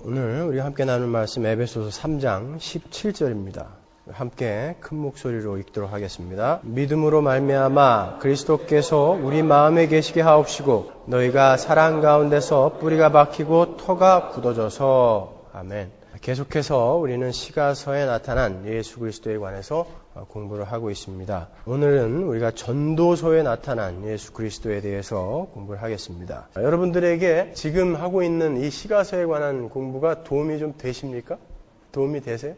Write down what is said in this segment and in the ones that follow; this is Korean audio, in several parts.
오늘 우리가 함께 나눌 말씀 에베소서 3장 17절입니다. 함께 큰 목소리로 읽도록 하겠습니다. 믿음으로 말미암아 그리스도께서 우리 마음에 계시게 하옵시고 너희가 사랑 가운데서 뿌리가 박히고 터가 굳어져서. 아멘. 계속해서 우리는 시가서에 나타난 예수 그리스도에 관해서 공부를 하고 있습니다. 오늘은 우리가 전도서에 나타난 예수 그리스도에 대해서 공부를 하겠습니다. 여러분들에게 지금 하고 있는 이 시가서에 관한 공부가 도움이 좀 되십니까? 도움이 되세요?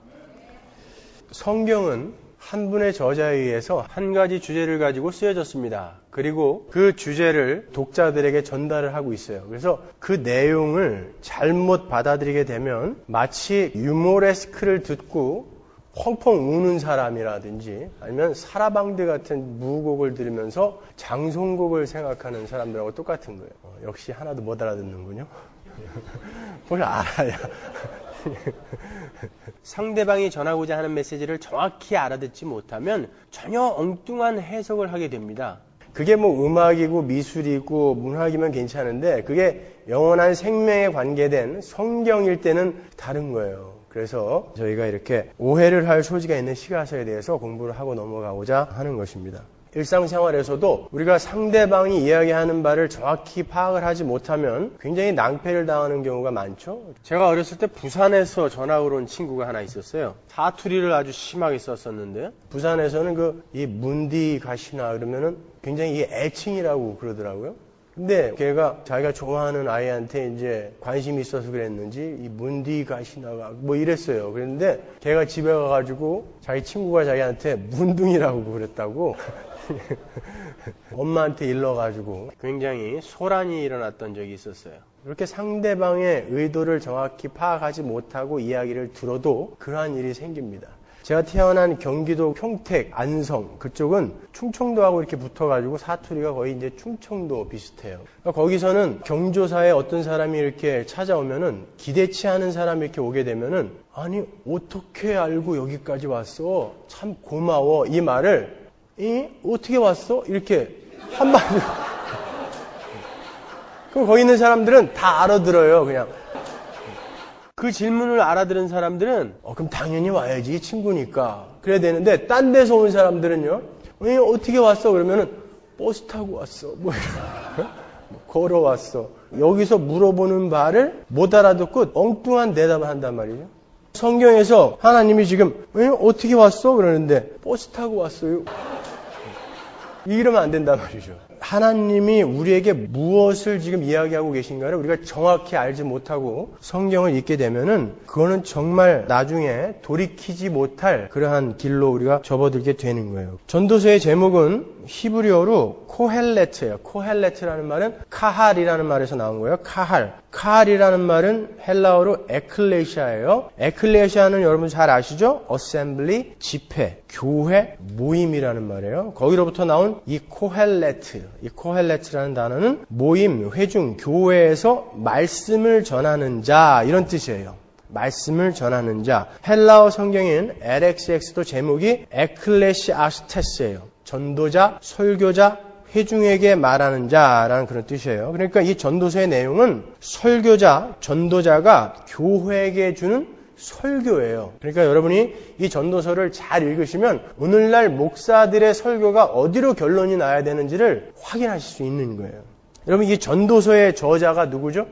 성경은 한 분의 저자에 의해서 한 가지 주제를 가지고 쓰여졌습니다. 그리고 그 주제를 독자들에게 전달을 하고 있어요. 그래서 그 내용을 잘못 받아들이게 되면 마치 유모레스크를 듣고 펑펑 우는 사람이라든지 아니면 사라방드 같은 무곡을 들으면서 장송곡을 생각하는 사람들하고 똑같은 거예요. 역시 하나도 못 알아듣는군요. 뭘 알아야. 상대방이 전하고자 하는 메시지를 정확히 알아듣지 못하면 전혀 엉뚱한 해석을 하게 됩니다. 그게 뭐 음악이고 미술이고 문학이면 괜찮은데 그게 영원한 생명에 관계된 성경일 때는 다른 거예요. 그래서 저희가 이렇게 오해를 할 소지가 있는 시가서에 대해서 공부를 하고 넘어가고자 하는 것입니다. 일상생활에서도 우리가 상대방이 이야기하는 바를 정확히 파악을 하지 못하면 굉장히 낭패를 당하는 경우가 많죠. 제가 어렸을 때 부산에서 전학을 온 친구가 하나 있었어요. 사투리를 아주 심하게 썼었는데 부산에서는 이 문디 가시나 그러면은 굉장히 이 애칭이라고 그러더라고요. 근데 걔가 자기가 좋아하는 아이한테 이제 관심이 있어서 그랬는지 이 문디 가시나가 뭐 이랬어요. 그랬는데 걔가 집에 가가지고 자기 친구가 자기한테 문둥이라고 그랬다고 엄마한테 일러가지고 굉장히 소란이 일어났던 적이 있었어요. 이렇게 상대방의 의도를 정확히 파악하지 못하고 이야기를 들어도 그러한 일이 생깁니다. 제가 태어난 경기도 평택, 안성 그쪽은 충청도하고 이렇게 붙어가지고 사투리가 거의 이제 충청도 비슷해요. 그러니까 거기서는 경조사에 어떤 사람이 이렇게 찾아오면은 기대치 않은 사람이 이렇게 오게 되면은 아니 어떻게 알고 여기까지 왔어? 참 고마워. 이 말을 어떻게 왔어? 이렇게 한마디로. 그럼 거기 있는 사람들은 다 알아들어요. 그냥. 그 질문을 알아들은 사람들은 그럼 당연히 와야지 친구니까 그래야 되는데 딴 데서 온 사람들은요 어떻게 왔어? 그러면은 버스 타고 왔어 뭐 걸어왔어. 여기서 물어보는 말을 못 알아듣고 엉뚱한 대답을 한단 말이죠. 성경에서 하나님이 지금 어떻게 왔어? 그러는데 버스 타고 왔어요. 이러면 안 된단 말이죠. 하나님이 우리에게 무엇을 지금 이야기하고 계신가를 우리가 정확히 알지 못하고 성경을 읽게 되면은 그거는 정말 나중에 돌이키지 못할 그러한 길로 우리가 접어들게 되는 거예요. 전도서의 제목은 히브리어로 코헬레트예요. 코헬레트라는 말은 카할이라는 말에서 나온 거예요. 카할. 카할이라는 말은 헬라어로 에클레시아예요. 에클레시아는 여러분 잘 아시죠? 어셈블리, 집회, 교회, 모임이라는 말이에요. 거기로부터 나온 이 코헬레트. 이 코헬레트라는 단어는 모임, 회중, 교회에서 말씀을 전하는 자 이런 뜻이에요. 말씀을 전하는 자. 헬라어 성경인 LXX도 제목이 에클레시아스테스예요. 전도자, 설교자, 회중에게 말하는 자라는 그런 뜻이에요. 그러니까 이 전도서의 내용은 설교자, 전도자가 교회에게 주는 설교예요. 그러니까 여러분이 이 전도서를 잘 읽으시면 오늘날 목사들의 설교가 어디로 결론이 나야 되는지를 확인하실 수 있는 거예요. 여러분 이 전도서의 저자가 누구죠?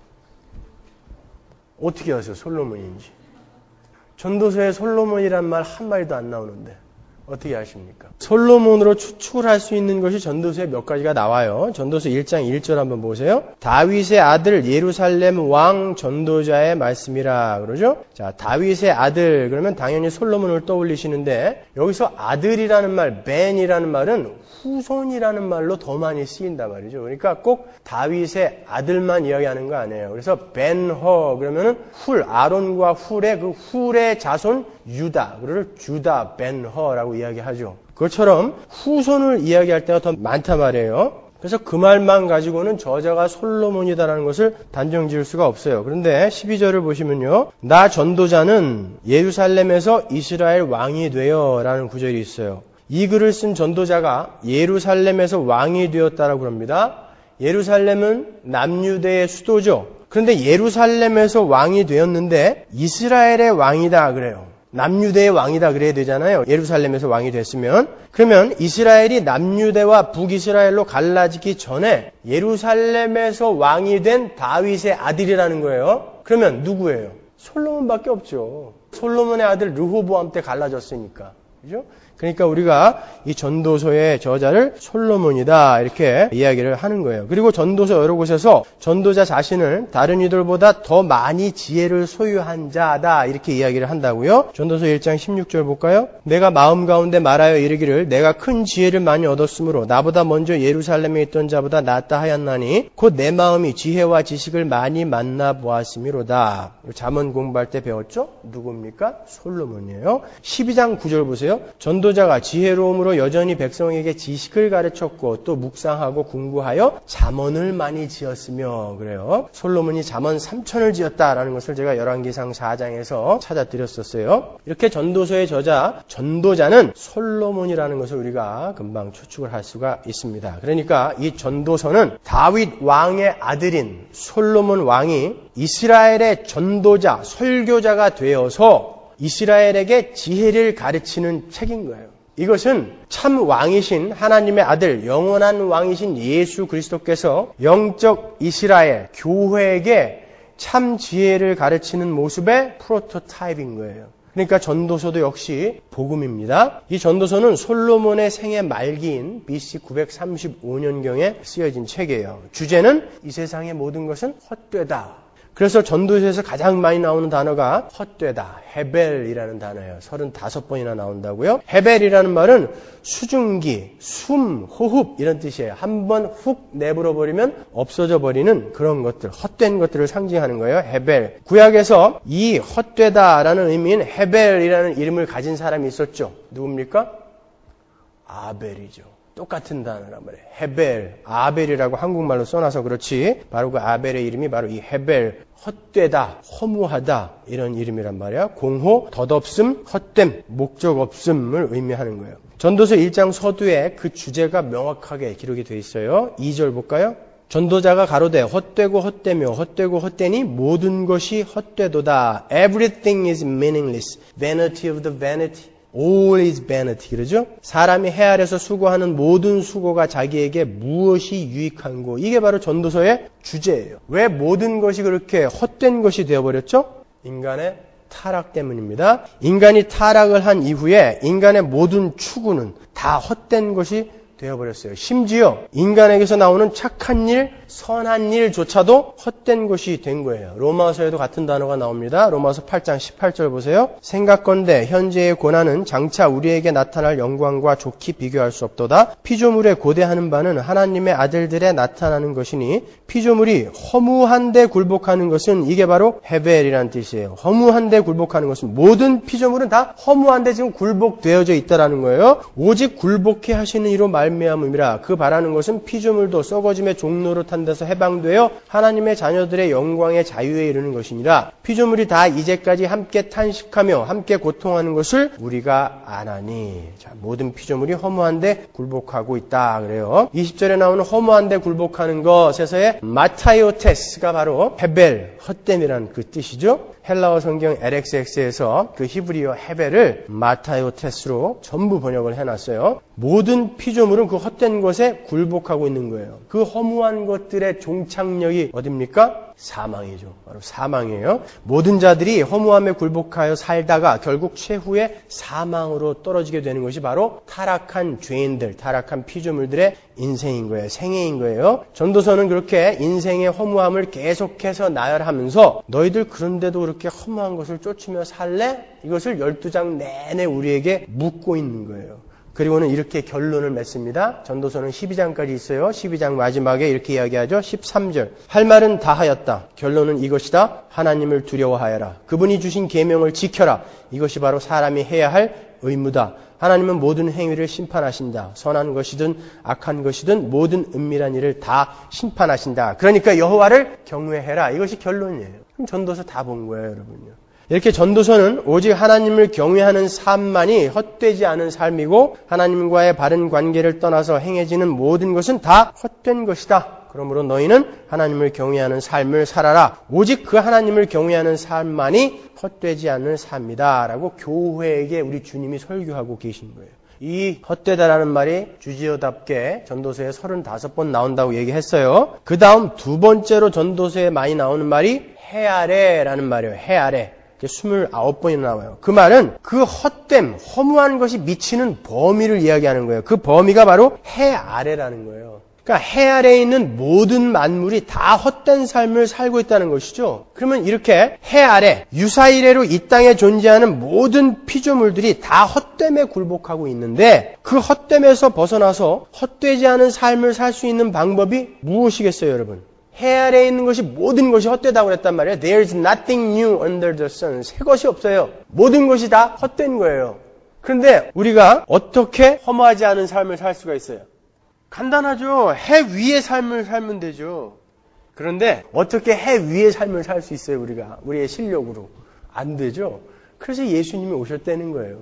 어떻게 아세요? 솔로몬인지. 전도서에 솔로몬이란 말 한마디도 안 나오는데 어떻게 아십니까? 솔로몬으로 추측을 할 수 있는 것이 전도서에 몇 가지가 나와요. 전도서 1장 1절 한번 보세요. 다윗의 아들 예루살렘 왕 전도자의 말씀이라 그러죠. 자, 다윗의 아들 그러면 당연히 솔로몬을 떠올리시는데 여기서 아들이라는 말, 벤이라는 말은 후손이라는 말로 더 많이 쓰인단 말이죠. 그러니까 꼭 다윗의 아들만 이야기하는 거 아니에요. 그래서 벤허 그러면은 아론과 훌의 그 훌의 자손 유다, 그를 주다 벤허라고 이야기하죠. 그것처럼 후손을 이야기할 때가 더 많단 말이에요. 그래서 그 말만 가지고는 저자가 솔로몬이다라는 것을 단정 지을 수가 없어요. 그런데 12절을 보시면요. 나 전도자는 예루살렘에서 이스라엘 왕이 되어 라는 구절이 있어요. 이 글을 쓴 전도자가 예루살렘에서 왕이 되었다라고 합니다. 예루살렘은 남유대의 수도죠. 그런데 예루살렘에서 왕이 되었는데 이스라엘의 왕이다 그래요. 남유대의 왕이다 그래야 되잖아요. 예루살렘에서 왕이 됐으면. 그러면 이스라엘이 남유대와 북이스라엘로 갈라지기 전에 예루살렘에서 왕이 된 다윗의 아들이라는 거예요. 그러면 누구예요? 솔로몬밖에 없죠. 솔로몬의 아들 르호보암 때 갈라졌으니까. 그죠? 그러니까 우리가 이 전도서의 저자를 솔로몬이다 이렇게 이야기를 하는 거예요. 그리고 전도서 여러 곳에서 전도자 자신을 다른 이들보다 더 많이 지혜를 소유한 자다 이렇게 이야기를 한다고요. 전도서 1장 16절 볼까요? 내가 마음 가운데 말하여 이르기를 내가 큰 지혜를 많이 얻었으므로 나보다 먼저 예루살렘에 있던 자보다 낫다 하였나니 곧 내 마음이 지혜와 지식을 많이 만나보았음이로다. 잠언 공부할 때 배웠죠? 누굽니까? 솔로몬이에요. 12장 9절 보세요. 전도자가 지혜로움으로 여전히 백성에게 지식을 가르쳤고 또 묵상하고 공부하여 잠언을 많이 지었으며 그래요. 솔로몬이 잠언 3천을 지었다라는 것을 제가 열왕기상 4장에서 찾아드렸었어요. 이렇게 전도서의 저자, 전도자는 솔로몬이라는 것을 우리가 금방 추측을 할 수가 있습니다. 그러니까 이 전도서는 다윗 왕의 아들인 솔로몬 왕이 이스라엘의 전도자, 설교자가 되어서 이스라엘에게 지혜를 가르치는 책인 거예요. 이것은 참 왕이신 하나님의 아들, 영원한 왕이신 예수 그리스도께서 영적 이스라엘, 교회에게 참 지혜를 가르치는 모습의 프로토타입인 거예요. 그러니까 전도서도 역시 복음입니다. 이 전도서는 솔로몬의 생애 말기인 BC 935년경에 쓰여진 책이에요. 주제는 이 세상의 모든 것은 헛되다. 그래서 전도서에서 가장 많이 나오는 단어가 헛되다, 헤벨이라는 단어예요. 35번이나 나온다고요. 헤벨이라는 말은 수증기, 숨, 호흡 이런 뜻이에요. 한번 훅 내불어 버리면 없어져 버리는 그런 것들, 헛된 것들을 상징하는 거예요. 헤벨. 구약에서 이 헛되다라는 의미인 헤벨이라는 이름을 가진 사람이 있었죠. 누굽니까? 아벨이죠. 똑같은 단어란 말이에요. 헤벨, 아벨이라고 한국말로 써놔서 그렇지 바로 그 아벨의 이름이 바로 이 헤벨, 헛되다, 허무하다 이런 이름이란 말이야. 공호, 덧없음, 헛됨, 목적 없음을 의미하는 거예요. 전도서 1장 서두에 그 주제가 명확하게 기록이 되어 있어요. 2절 볼까요? 전도자가 가로되 헛되고 헛되며 헛되고 헛되니 모든 것이 헛되도다. Everything is meaningless. Vanity of the vanity. All is vanity. 그러죠? 사람이 해 아래서 수고하는 모든 수고가 자기에게 무엇이 유익한고. 이게 바로 전도서의 주제예요. 왜 모든 것이 그렇게 헛된 것이 되어버렸죠? 인간의 타락 때문입니다. 인간이 타락을 한 이후에 인간의 모든 추구는 다 헛된 것이 되어버렸어요. 심지어 인간에게서 나오는 착한 일, 선한 일조차도 헛된 것이 된 거예요. 로마서에도 같은 단어가 나옵니다. 로마서 8장 18절 보세요. 생각건대 현재의 고난은 장차 우리에게 나타날 영광과 좋게 비교할 수 없도다. 피조물에 고대하는 바는 하나님의 아들들에 나타나는 것이니 피조물이 허무한데 굴복하는 것은 이게 바로 헤벨이라는 뜻이에요. 허무한데 굴복하는 것은 모든 피조물은 다 허무한데 지금 굴복되어져 있다라는 거예요. 오직 굴복해 하시는 이로 말미암음이라. 그 바라는 것은 피조물도 썩어짐의 종로로 탄 데서 해방되어 하나님의 자녀들의 영광의 자유에 이르는 것이니라. 피조물이 다 이제까지 함께 탄식하며 함께 고통하는 것을 우리가 아나니. 자, 모든 피조물이 허무한데 굴복하고 있다 그래요. 20절에 나오는 허무한데 굴복하는 것에서의 마타이오테스가 바로 헤벨, 헛됨이라는 그 뜻이죠. 헬라어 성경 LXX에서 그 히브리어 헤벨을 마타이오테스로 전부 번역을 해놨어요. 모든 피조물은 그 헛된 것에 굴복하고 있는 거예요. 그 허무한 것들의 종착역이 어딥니까? 사망이죠. 바로 사망이에요. 모든 자들이 허무함에 굴복하여 살다가 결국 최후의 사망으로 떨어지게 되는 것이 바로 타락한 죄인들, 타락한 피조물들의 인생인 거예요. 생애인 거예요. 전도서는 그렇게 인생의 허무함을 계속해서 나열하면서 너희들 그런데도 그렇게 허무한 것을 쫓으며 살래? 이것을 12장 내내 우리에게 묻고 있는 거예요. 그리고는 이렇게 결론을 맺습니다. 전도서는 12장까지 있어요. 12장 마지막에 이렇게 이야기하죠. 13절. 할 말은 다 하였다. 결론은 이것이다. 하나님을 두려워하여라. 그분이 주신 계명을 지켜라. 이것이 바로 사람이 해야 할 의무다. 하나님은 모든 행위를 심판하신다. 선한 것이든 악한 것이든 모든 은밀한 일을 다 심판하신다. 그러니까 여호와를 경외해라. 이것이 결론이에요. 그럼 전도서 다 본 거예요, 여러분요. 이렇게 전도서는 오직 하나님을 경외하는 삶만이 헛되지 않은 삶이고 하나님과의 바른 관계를 떠나서 행해지는 모든 것은 다 헛된 것이다. 그러므로 너희는 하나님을 경외하는 삶을 살아라. 오직 그 하나님을 경외하는 삶만이 헛되지 않는 삶이다. 라고 교회에게 우리 주님이 설교하고 계신 거예요. 이 헛되다라는 말이 주지어답게 전도서에 35번 나온다고 얘기했어요. 그 다음 두 번째로 전도서에 많이 나오는 말이 해아래라는 말이에요. 해아래. 29번이나 나와요. 그 말은 그 헛됨, 허무한 것이 미치는 범위를 이야기하는 거예요. 그 범위가 바로 해 아래라는 거예요. 그러니까 해 아래에 있는 모든 만물이 다 헛된 삶을 살고 있다는 것이죠. 그러면 이렇게 해 아래, 유사이래로 이 땅에 존재하는 모든 피조물들이 다 헛됨에 굴복하고 있는데 그 헛됨에서 벗어나서 헛되지 않은 삶을 살 수 있는 방법이 무엇이겠어요, 여러분? 해 아래에 있는 것이 모든 것이 헛되다고 그랬단 말이에요. There's nothing new under the sun. 새 것이 없어요. 모든 것이 다 헛된 거예요. 그런데 우리가 어떻게 허무하지 않은 삶을 살 수가 있어요? 간단하죠. 해 위의 삶을 살면 되죠. 그런데 어떻게 해 위의 삶을 살 수 있어요, 우리가? 우리의 실력으로. 안 되죠. 그래서 예수님이 오셨다는 거예요.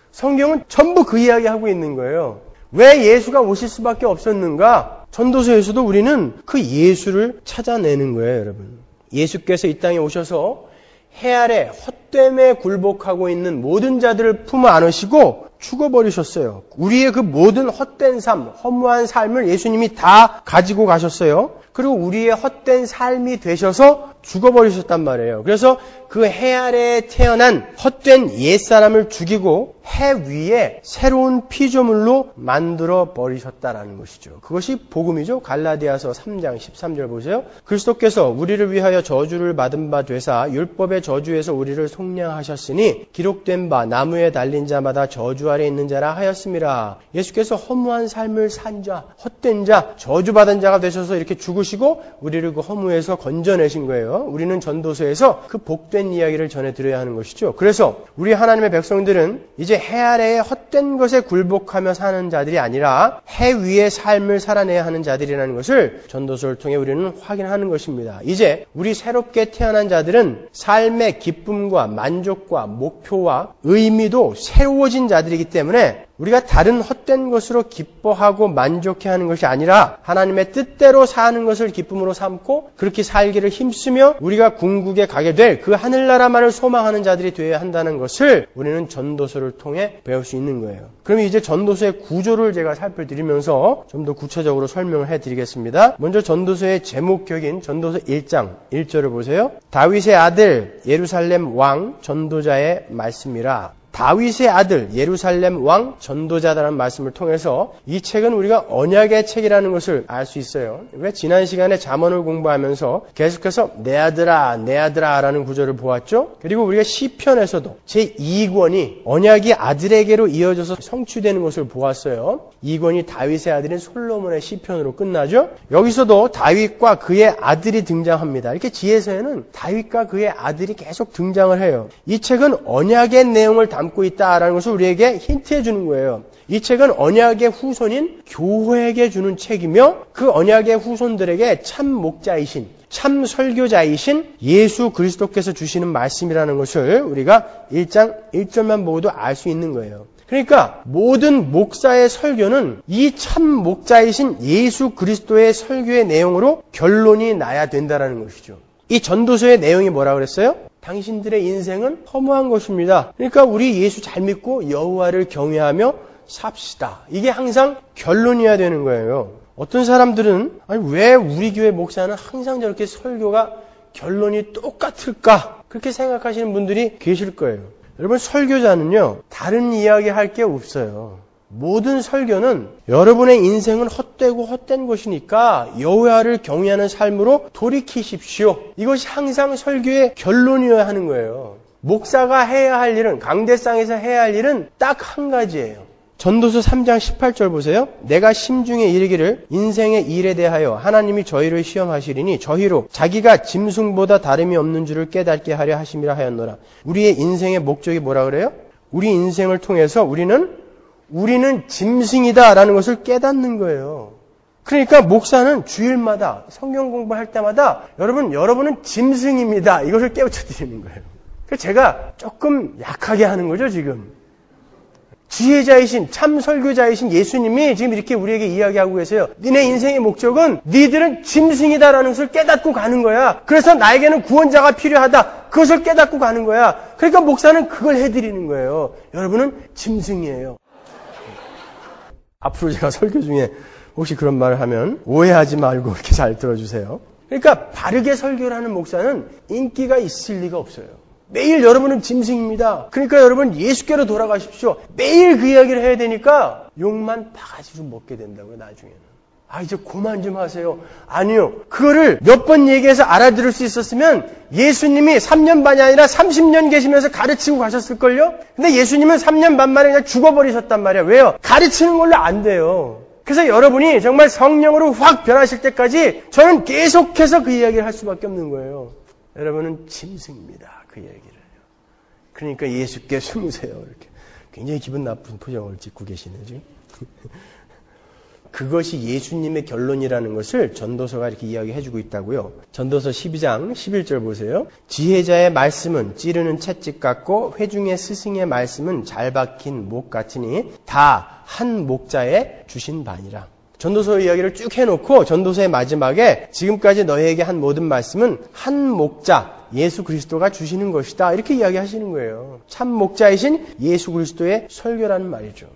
성경은 전부 그 이야기하고 있는 거예요. 왜 예수가 오실 수밖에 없었는가? 전도서에서도 우리는 그 예수를 찾아내는 거예요, 여러분. 예수께서 이 땅에 오셔서 해 아래 헛됨에 굴복하고 있는 모든 자들을 품어 안으시고 죽어버리셨어요. 우리의 그 모든 헛된 삶, 허무한 삶을 예수님이 다 가지고 가셨어요. 그리고 우리의 헛된 삶이 되셔서 죽어버리셨단 말이에요. 그래서 그 해 아래에 태어난 헛된 옛사람을 죽이고 해 위에 새로운 피조물로 만들어 버리셨다라는 것이죠. 그것이 복음이죠. 갈라디아서 3장 13절 보세요. 그리스도께서 우리를 위하여 저주를 받은 바 되사 율법의 저주에서 우리를 속량하셨으니 기록된 바 나무에 달린 자마다 저주 아래 있는 자라 하였음이라. 예수께서 허무한 삶을 산 자, 헛된 자, 저주받은 자가 되셔서 이렇게 죽으시고 우리를 그 허무에서 건져내신 거예요. 우리는 전도서에서 그 복된 이야기를 전해드려야 하는 것이죠. 그래서 우리 하나님의 백성들은 이제 해 아래의 헛된 것에 굴복하며 사는 자들이 아니라 해 위의 삶을 살아내야 하는 자들이라는 것을 전도서를 통해 우리는 확인하는 것입니다. 이제 우리 새롭게 태어난 자들은 삶의 기쁨과 만족과 목표와 의미도 새로워진 자들이기 때문에 우리가 다른 헛된 것으로 기뻐하고 만족해하는 것이 아니라 하나님의 뜻대로 사는 것을 기쁨으로 삼고 그렇게 살기를 힘쓰며 우리가 궁극에 가게 될 그 하늘나라만을 소망하는 자들이 되어야 한다는 것을 우리는 전도서를 통해 배울 수 있는 거예요. 그럼 이제 전도서의 구조를 제가 살펴드리면서 좀 더 구체적으로 설명을 해드리겠습니다. 먼저 전도서의 제목격인 전도서 1장 1절을 보세요. 다윗의 아들 예루살렘 왕 전도자의 말씀이라. 다윗의 아들 예루살렘 왕 전도자다라는 말씀을 통해서 이 책은 우리가 언약의 책이라는 것을 알 수 있어요. 왜 지난 시간에 잠언을 공부하면서 계속해서 내 아들아 내 아들아 라는 구절을 보았죠. 그리고 우리가 시편에서도 제2권이 언약이 아들에게로 이어져서 성취되는 것을 보았어요. 2권이 다윗의 아들인 솔로몬의 시편으로 끝나죠. 여기서도 다윗과 그의 아들이 등장합니다. 이렇게 지혜서에는 다윗과 그의 아들이 계속 등장을 해요. 이 책은 언약의 내용을 담고 있다라는 것을 우리에게 힌트해 주는 거예요. 이 책은 언약의 후손인 교회에게 주는 책이며 그 언약의 후손들에게 참 목자이신 참 설교자이신 예수 그리스도께서 주시는 말씀이라는 것을 우리가 1장 1절만 보고도 알 수 있는 거예요. 그러니까 모든 목사의 설교는 이 참 목자이신 예수 그리스도의 설교의 내용으로 결론이 나야 된다는 것이죠. 이 전도서의 내용이 뭐라고 그랬어요? 당신들의 인생은 허무한 것입니다. 그러니까 우리 예수 잘 믿고 여호와를 경외하며 삽시다. 이게 항상 결론이어야 되는 거예요. 어떤 사람들은 아니 왜 우리 교회 목사는 항상 저렇게 설교가 결론이 똑같을까? 그렇게 생각하시는 분들이 계실 거예요. 여러분 설교자는요. 다른 이야기 할 게 없어요. 모든 설교는 여러분의 인생은 헛되고 헛된 것이니까 여호와를 경외하는 삶으로 돌이키십시오. 이것이 항상 설교의 결론이어야 하는 거예요. 목사가 해야 할 일은 강대상에서 해야 할 일은 딱 한 가지예요. 전도서 3장 18절 보세요. 내가 심중에 이르기를 인생의 일에 대하여 하나님이 저희를 시험하시리니 저희로 자기가 짐승보다 다름이 없는 줄을 깨닫게 하려 하심이라 하였노라. 우리의 인생의 목적이 뭐라 그래요? 우리 인생을 통해서 우리는 짐승이다라는 것을 깨닫는 거예요. 그러니까 목사는 주일마다 성경 공부할 때마다 여러분은 짐승입니다. 이것을 깨우쳐 드리는 거예요. 제가 조금 약하게 하는 거죠, 지금. 지혜자이신, 참 설교자이신 예수님이 지금 이렇게 우리에게 이야기하고 계세요. 니네 인생의 목적은 니들은 짐승이다라는 것을 깨닫고 가는 거야. 그래서 나에게는 구원자가 필요하다. 그것을 깨닫고 가는 거야. 그러니까 목사는 그걸 해드리는 거예요. 여러분은 짐승이에요. 앞으로 제가 설교 중에 혹시 그런 말을 하면 오해하지 말고 이렇게 잘 들어주세요. 그러니까 바르게 설교를 하는 목사는 인기가 있을 리가 없어요. 매일 여러분은 짐승입니다. 그러니까 여러분 예수께로 돌아가십시오. 매일 그 이야기를 해야 되니까 욕만 바가지로 먹게 된다고요, 나중에는. 이제 그만 좀 하세요. 아니요. 그거를 몇 번 얘기해서 알아들을 수 있었으면 예수님이 3년 반이 아니라 30년 계시면서 가르치고 가셨을걸요? 근데 예수님은 3년 반 만에 그냥 죽어버리셨단 말이야. 왜요? 가르치는 걸로 안 돼요. 그래서 여러분이 정말 성령으로 확 변하실 때까지 저는 계속해서 그 이야기를 할 수밖에 없는 거예요. 여러분은 짐승입니다. 그 얘기를. 그러니까 예수께 숨으세요. 이렇게. 굉장히 기분 나쁜 표정을 짓고 계시네요, 지금. 그것이 예수님의 결론이라는 것을 전도서가 이렇게 이야기해주고 있다고요. 전도서 12장 11절 보세요. 지혜자의 말씀은 찌르는 채찍 같고 회중의 스승의 말씀은 잘 박힌 목 같으니 다 한 목자에 주신 바니라. 전도서 이야기를 쭉 해놓고 전도서의 마지막에 지금까지 너희에게 한 모든 말씀은 한 목자 예수 그리스도가 주시는 것이다. 이렇게 이야기하시는 거예요. 참 목자이신 예수 그리스도의 설교라는 말이죠.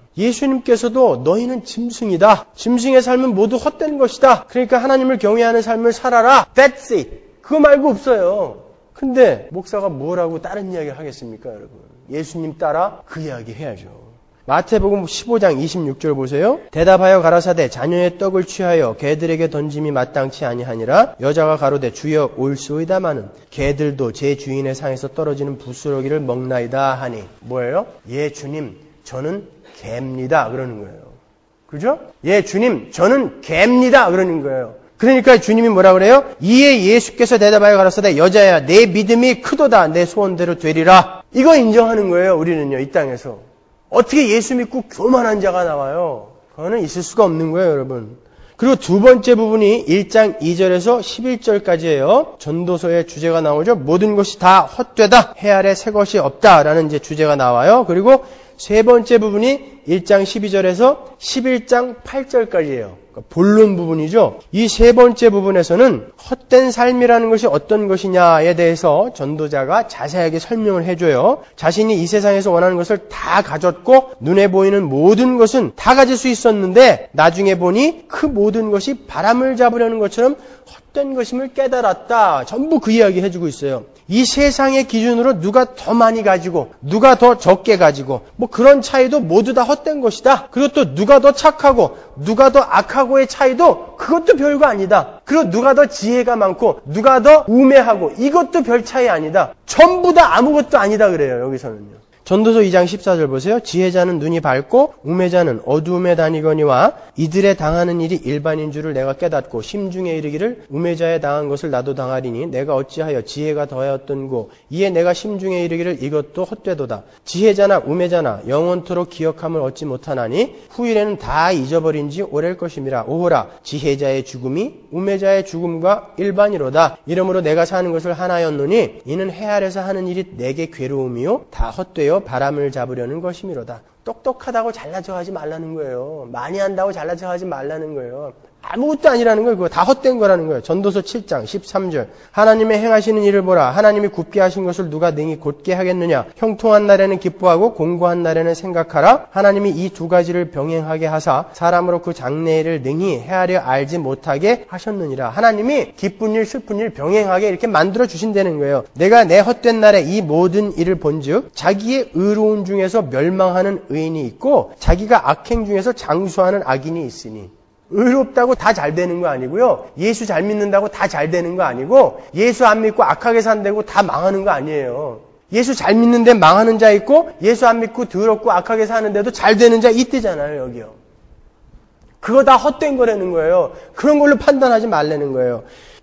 예수님께서도 너희는 짐승이다. 짐승의 삶은 모두 헛된 것이다. 그러니까 하나님을 경외하는 삶을 살아라. That's it. 그거 말고 없어요. 근데 목사가 뭐라고 다른 이야기를 하겠습니까, 여러분? 예수님 따라 그 이야기 해야죠. 마태복음 15장 26절 보세요. 대답하여 가라사대 자녀의 떡을 취하여 개들에게 던짐이 마땅치 아니하니라. 여자가 가로되 주여 올소이다마는 개들도 제 주인의 상에서 떨어지는 부스러기를 먹나이다 하니. 뭐예요? 예 주님 저는 개입니다 그러는 거예요. 그죠? 예 주님 저는 개입니다 그러는 거예요. 그러니까 주님이 뭐라 그래요? 이에 예수께서 대답하여 가라사대 여자야 내 믿음이 크도다 내 소원대로 되리라. 이거 인정하는 거예요. 우리는요 이 땅에서. 어떻게 예수 믿고 교만한 자가 나와요? 그거는 있을 수가 없는 거예요, 여러분. 그리고 두 번째 부분이 1장 2절에서 11절까지예요. 전도서의 주제가 나오죠. 모든 것이 다 헛되다. 해 아래 새 것이 없다라는 이제 주제가 나와요. 그리고 세 번째 부분이 1장 12절에서 11장 8절까지예요. 그러니까 본론 부분이죠. 이 세 번째 부분에서는 헛된 삶이라는 것이 어떤 것이냐에 대해서 전도자가 자세하게 설명을 해줘요. 자신이 이 세상에서 원하는 것을 다 가졌고 눈에 보이는 모든 것은 다 가질 수 있었는데 나중에 보니 그 모든 것이 바람을 잡으려는 것처럼 헛된 것임을 깨달았다. 전부 그 이야기 해주고 있어요. 이 세상의 기준으로 누가 더 많이 가지고 누가 더 적게 가지고 뭐 그런 차이도 모두 다 헛된 것이다. 그리고 또 누가 더 착하고 누가 더 악하고의 차이도 그것도 별거 아니다. 그리고 누가 더 지혜가 많고 누가 더 우매하고 이것도 별 차이 아니다. 전부 다 아무것도 아니다 그래요. 여기서는요. 전도서 2장 14절 보세요. 지혜자는 눈이 밝고 우매자는 어두움에 다니거니와 이들의 당하는 일이 일반인 줄을 내가 깨닫고 심중에 이르기를 우매자에 당한 것을 나도 당하리니 내가 어찌하여 지혜가 더하였던고 이에 내가 심중에 이르기를 이것도 헛되도다. 지혜자나 우매자나 영원토록 기억함을 얻지 못하나니 후일에는 다 잊어버린 지 오래일 것임이라. 오호라 지혜자의 죽음이 우매자의 죽음과 일반이로다. 이러므로 내가 사는 것을 하나였노니 이는 해 아래서 하는 일이 내게 괴로움이요 다 헛되어 바람을 잡으려는 것이미로다. 똑똑하다고 잘나쳐 하지 말라는 거예요. 많이 한다고 잘나쳐 하지 말라는 거예요. 아무것도 아니라는 거예요. 그거 다 헛된 거라는 거예요. 전도서 7장 13절 하나님의 행하시는 일을 보라. 하나님이 굽게 하신 것을 누가 능히 곧게 하겠느냐. 형통한 날에는 기뻐하고 공고한 날에는 생각하라. 하나님이 이 두 가지를 병행하게 하사 사람으로 그 장래일을 능히 헤아려 알지 못하게 하셨느니라. 하나님이 기쁜 일 슬픈 일 병행하게 이렇게 만들어 주신다는 거예요. 내가 내 헛된 날에 이 모든 일을 본즉 자기의 의로운 중에서 멸망하는 의인이 있고 자기가 악행 중에서 장수하는 악인이 있으니. 의롭다고 다 잘 되는 거 아니고요. 예수 잘 믿는다고 다 잘 되는 거 아니고 예수 안 믿고 악하게 산다고 다 망하는 거 아니에요. 예수 잘 믿는데 망하는 자 있고 예수 안 믿고 더럽고 악하게 사는데도 잘 되는 자 있대잖아요. 여기요. 그거 다 헛된 거라는 거예요. 그런 걸로 판단하지 말라는 거예요.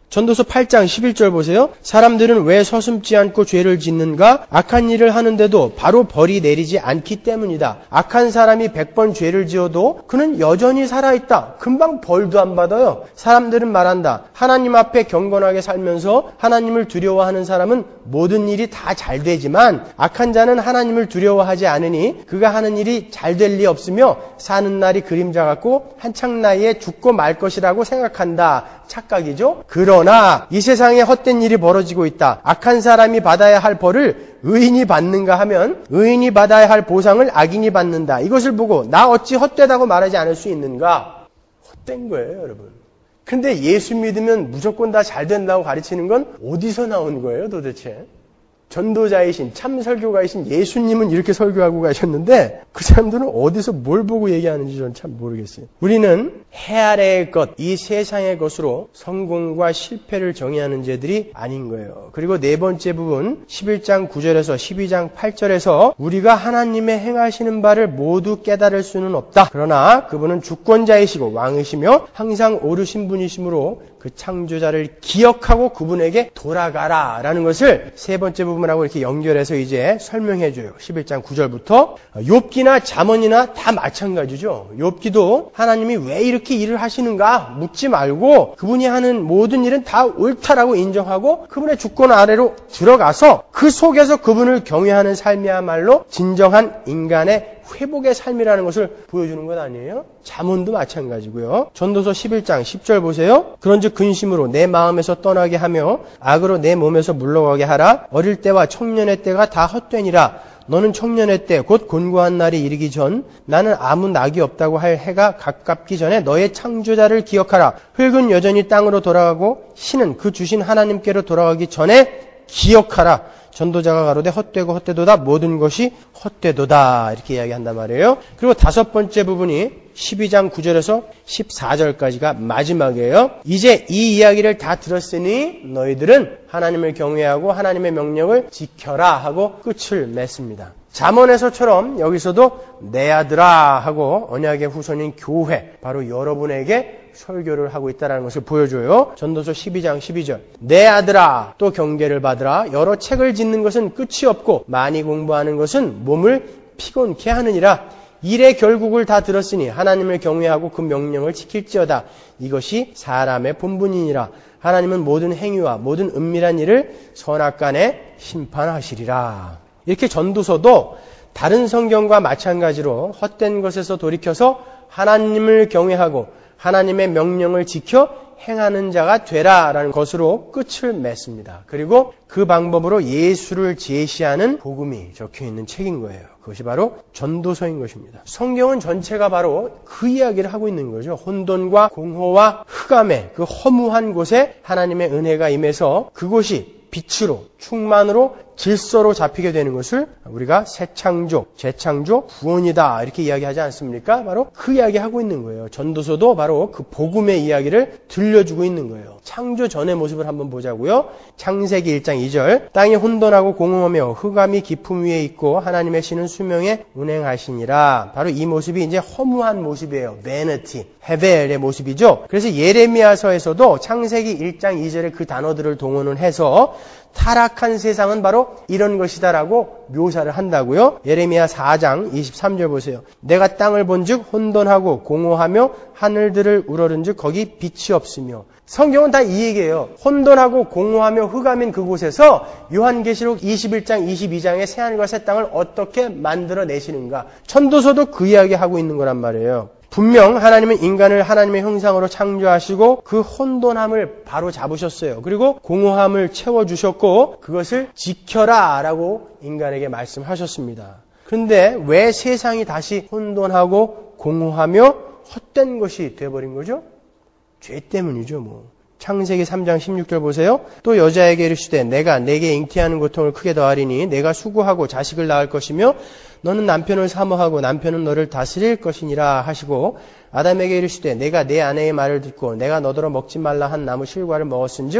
전도서 8장 11절 보세요. 사람들은 왜 서슴지 않고 죄를 짓는가? 악한 일을 하는데도 바로 벌이 내리지 않기 때문이다. 악한 사람이 100번 죄를 지어도 그는 여전히 살아있다. 금방 벌도 안 받아요. 사람들은 말한다. 하나님 앞에 경건하게 살면서 하나님을 두려워하는 사람은 모든 일이 다 잘 되지만 악한 자는 하나님을 두려워하지 않으니 그가 하는 일이 잘 될 리 없으며 사는 날이 그림자 같고 한창 나이에 죽고 말 것이라고 생각한다. 착각이죠. 그러나 이 세상에 헛된 일이 벌어지고 있다. 악한 사람이 받아야 할 벌을 의인이 받는가 하면 의인이 받아야 할 보상을 악인이 받는다. 이것을 보고 나 어찌 헛되다고 말하지 않을 수 있는가? 헛된 거예요, 여러분. 근데 예수 믿으면 무조건 다 잘 된다고 가르치는 건 어디서 나온 거예요, 도대체? 전도자이신 참 설교가이신 예수님은 이렇게 설교하고 가셨는데 그 사람들은 어디서 뭘 보고 얘기하는지 저는 참 모르겠어요. 우리는 해 아래의 것, 이 세상의 것으로 성공과 실패를 정의하는 자들이 아닌 거예요. 그리고 네 번째 부분 11장 9절에서 12장 8절에서 우리가 하나님의 행하시는 바를 모두 깨달을 수는 없다. 그러나 그분은 주권자이시고 왕이시며 항상 오르신 분이시므로 그 창조자를 기억하고 그분에게 돌아가라 라는 것을 세 번째 부분하고 이렇게 연결해서 이제 설명해 줘요. 11장 9절부터. 욥기나 잠언이나 다 마찬가지죠. 욥기도 하나님이 왜 이렇게 일을 하시는가 묻지 말고 그분이 하는 모든 일은 다 옳다라고 인정하고 그분의 주권 아래로 들어가서 그 속에서 그분을 경외하는 삶이야말로 진정한 인간의 회복의 삶이라는 것을 보여주는 것 아니에요? 잠언도 마찬가지고요. 전도서 11장 10절 보세요. 그런즉 근심으로 내 마음에서 떠나게 하며 악으로 내 몸에서 물러가게 하라. 어릴 때와 청년의 때가 다 헛되니라. 너는 청년의 때 곧 곤고한 날이 이르기 전 나는 아무 낙이 없다고 할 해가 가깝기 전에 너의 창조자를 기억하라. 흙은 여전히 땅으로 돌아가고 신은 그 주신 하나님께로 돌아가기 전에 기억하라. 전도자가 가로되 헛되고 헛되도다 모든 것이 헛되도다 이렇게 이야기한단 말이에요. 그리고 다섯 번째 부분이 12장 9절에서 14절까지가 마지막이에요. 이제 이 이야기를 다 들었으니 너희들은 하나님을 경외하고 하나님의 명령을 지켜라 하고 끝을 맺습니다. 잠언에서처럼 여기서도 내 아들아 하고 언약의 후손인 교회 바로 여러분에게 설교를 하고 있다는 것을 보여줘요. 전도서 12장 12절 내 아들아 또 경계를 받으라. 여러 책을 짓는 것은 끝이 없고 많이 공부하는 것은 몸을 피곤케 하느니라. 일의 결국을 다 들었으니 하나님을 경외하고 그 명령을 지킬지어다. 이것이 사람의 본분이니라. 하나님은 모든 행위와 모든 은밀한 일을 선악간에 심판하시리라. 이렇게 전도서도 다른 성경과 마찬가지로 헛된 것에서 돌이켜서 하나님을 경외하고 하나님의 명령을 지켜 행하는 자가 되라라는 것으로 끝을 맺습니다. 그리고 그 방법으로 예수를 제시하는 복음이 적혀있는 책인 거예요. 그것이 바로 전도서인 것입니다. 성경은 전체가 바로 그 이야기를 하고 있는 거죠. 혼돈과 공허와 흑암의 그 허무한 곳에 하나님의 은혜가 임해서 그곳이 빛으로, 충만으로, 질서로 잡히게 되는 것을 우리가 새 창조, 재창조, 구원이다 이렇게 이야기하지 않습니까? 바로 그 이야기하고 있는 거예요. 전도서도 바로 그 복음의 이야기를 들려주고 있는 거예요. 창조 전의 모습을 한번 보자고요. 창세기 1장 2절 땅이 혼돈하고 공허하며 흑암이 깊음 위에 있고 하나님의 신은 수명에 운행하시니라. 바로 이 모습이 이제 허무한 모습이에요. 베네티, 헤벨의 모습이죠. 그래서 예레미야서에서도 창세기 1장 2절에 그 단어들을 동원을 해서 타락한 세상은 바로 이런 것이다라고 묘사를 한다고요. 예레미야 4장 23절 보세요. 내가 땅을 본즉 혼돈하고 공허하며 하늘들을 우러른즉 거기 빛이 없으며. 성경은 다 이 얘기예요. 혼돈하고 공허하며 흑암인 그곳에서 요한계시록 21장 22장의 새하늘과 새 땅을 어떻게 만들어내시는가. 전도서도 그 이야기하고 있는 거란 말이에요. 분명 하나님은 인간을 하나님의 형상으로 창조하시고 그 혼돈함을 바로 잡으셨어요. 그리고 공허함을 채워주셨고 그것을 지켜라 라고 인간에게 말씀하셨습니다. 그런데 왜 세상이 다시 혼돈하고 공허하며 헛된 것이 되어버린 거죠? 죄 때문이죠 뭐. 창세기 3장 16절 보세요. 또 여자에게 이르시되 내가 내게 잉태하는 고통을 크게 더하리니 내가 수고하고 자식을 낳을 것이며 너는 남편을 사모하고 남편은 너를 다스릴 것이니라 하시고 아담에게 이르시되 내가 내 아내의 말을 듣고 내가 너더러 먹지 말라 한 나무 실과를 먹었은즉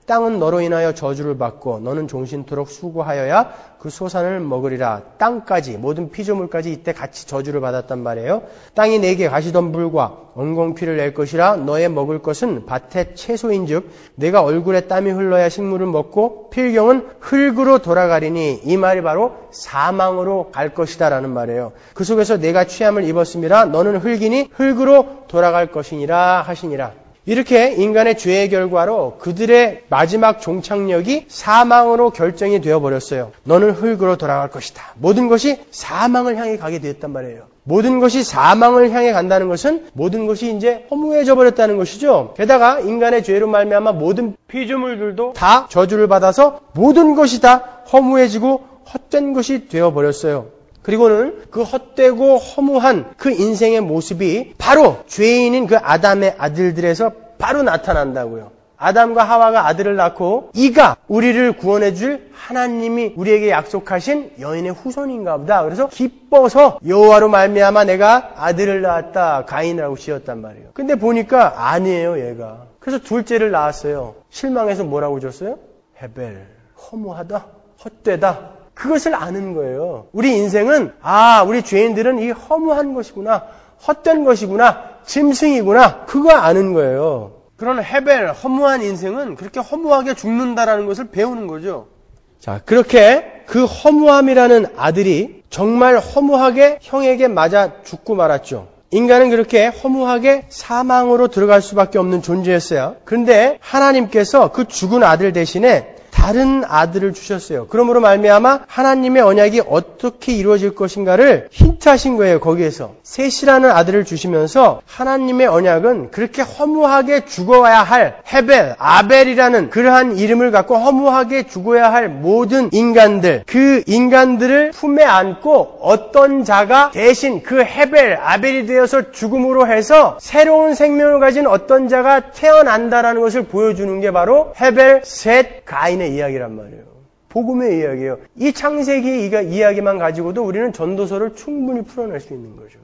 땅은 너로 인하여 저주를 받고 너는 종신토록 수고하여야 그 소산을 먹으리라. 땅까지 모든 피조물까지 이때 같이 저주를 받았단 말이에요. 땅이 내게 가시덤불과 엉겅퀴를 낼 것이라. 너의 먹을 것은 밭의 채소인즉 내가 얼굴에 땀이 흘러야 식물을 먹고 필경은 흙으로 돌아가리니. 이 말이 바로 사망으로 갈 것이다 라는 말이에요. 그 속에서 내가 취함을 입었음이라. 너는 흙이니 흙으로 돌아갈 것이니라 하시니라. 이렇게 인간의 죄의 결과로 그들의 마지막 종착역이 사망으로 결정이 되어버렸어요. 너는 흙으로 돌아갈 것이다. 모든 것이 사망을 향해 가게 되었단 말이에요. 모든 것이 사망을 향해 간다는 것은 모든 것이 이제 허무해져 버렸다는 것이죠. 게다가 인간의 죄로 말미암아 모든 피조물들도 다 저주를 받아서 모든 것이 다 허무해지고 헛된 것이 되어버렸어요. 그리고는 그 헛되고 허무한 그 인생의 모습이 바로 죄인인 그 아담의 아들들에서 바로 나타난다고요. 아담과 하와가 아들을 낳고 이가 우리를 구원해 줄 하나님이 우리에게 약속하신 여인의 후손인가 보다. 그래서 기뻐서 여호와로 말미암아 내가 아들을 낳았다. 가인이라고 지었단 말이에요. 근데 보니까 아니에요, 얘가. 그래서 둘째를 낳았어요. 실망해서 뭐라고 줬어요? 헤벨. 허무하다. 헛되다. 그것을 아는 거예요. 우리 인생은 우리 죄인들은 이 허무한 것이구나, 헛된 것이구나, 짐승이구나, 그거 아는 거예요. 그런 헤벨, 허무한 인생은 그렇게 허무하게 죽는다라는 것을 배우는 거죠. 자, 그렇게 그 허무함이라는 아들이 정말 허무하게 형에게 맞아 죽고 말았죠. 인간은 그렇게 허무하게 사망으로 들어갈 수밖에 없는 존재였어요. 그런데 하나님께서 그 죽은 아들 대신에 다른 아들을 주셨어요. 그러므로 말미암아 하나님의 언약이 어떻게 이루어질 것인가를 힌트하신 거예요. 거기에서 셋이라는 아들을 주시면서 하나님의 언약은 그렇게 허무하게 죽어야 할 헤벨, 아벨이라는 그러한 이름을 갖고 허무하게 죽어야 할 모든 인간들, 그 인간들을 품에 안고 어떤 자가 대신 그 헤벨, 아벨이 되어서 죽음으로 해서 새로운 생명을 가진 어떤 자가 태어난다라는 것을 보여주는 게 바로 헤벨, 셋, 가인의 이야기란 말이에요. 복음의 이야기예요. 이 창세기 이야기만 가지고도 우리는 전도서를 충분히 풀어낼 수 있는 거죠.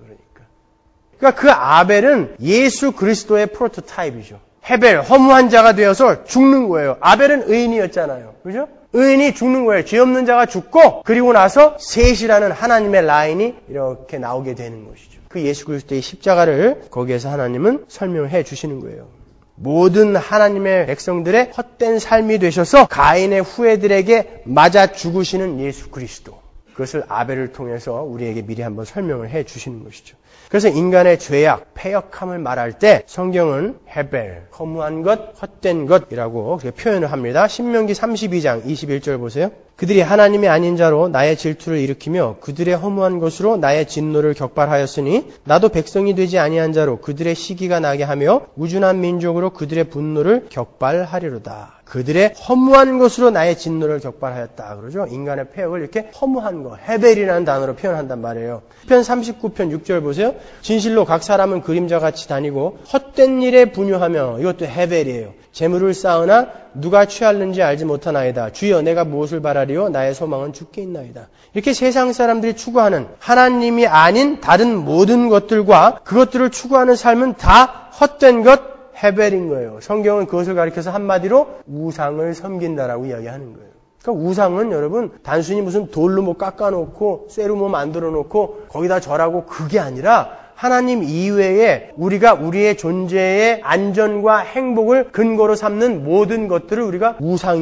그러니까 그 아벨은 예수 그리스도의 프로토타입이죠. 헤벨, 허무한 자가 되어서 죽는 거예요. 아벨은 의인이었잖아요. 그죠? 의인이 죽는 거예요. 죄 없는 자가 죽고 그리고 나서 셋이라는 하나님의 라인이 이렇게 나오게 되는 것이죠. 그 예수 그리스도의 십자가를 거기에서 하나님은 설명해 주시는 거예요. 모든 하나님의 백성들의 헛된 삶이 되셔서 가인의 후예들에게 맞아 죽으시는 예수 그리스도. 그것을 아벨을 통해서 우리에게 미리 한번 설명을 해 주시는 것이죠. 그래서 인간의 죄악, 패역함을 말할 때 성경은 헤벨, 허무한 것, 헛된 것이라고 그렇게 표현을 합니다. 신명기 32장 21절 보세요. 그들이 하나님이 아닌 자로 나의 질투를 일으키며 그들의 허무한 것으로 나의 진노를 격발하였으니 나도 백성이 되지 아니한 자로 그들의 시기가 나게 하며 우준한 민족으로 그들의 분노를 격발하리로다. 그들의 허무한 것으로 나의 진노를 격발하였다. 그러죠? 인간의 패역을 이렇게 허무한 것, 헤벨이라는 단어로 표현한단 말이에요. 시편 39편 6절 보세요. 진실로 각 사람은 그림자같이 다니고 헛된 일에 분유하며, 이것도 헤벨이에요. 재물을 쌓으나 누가 취할는지 알지 못하나이다. 주여 내가 무엇을 바라리요? 나의 소망은 주께 있나이다. 이렇게 세상 사람들이 추구하는 하나님이 아닌 다른 모든 것들과 그것들을 추구하는 삶은 다 헛된 것, 헤벨인 거예요. 성경은 그것을 가리켜서 한마디로 우상을 섬긴다라고 이야기하는 거예요. 그러니까 우상은 여러분 단순히 무슨 돌로 뭐 깎아놓고 쇠로 뭐 만들어놓고 거기다 절하고 그게 아니라 하나님 이외에 우리가 우리의 존재의 안전과 행복을 근거로 삼는 모든 것들을 우리가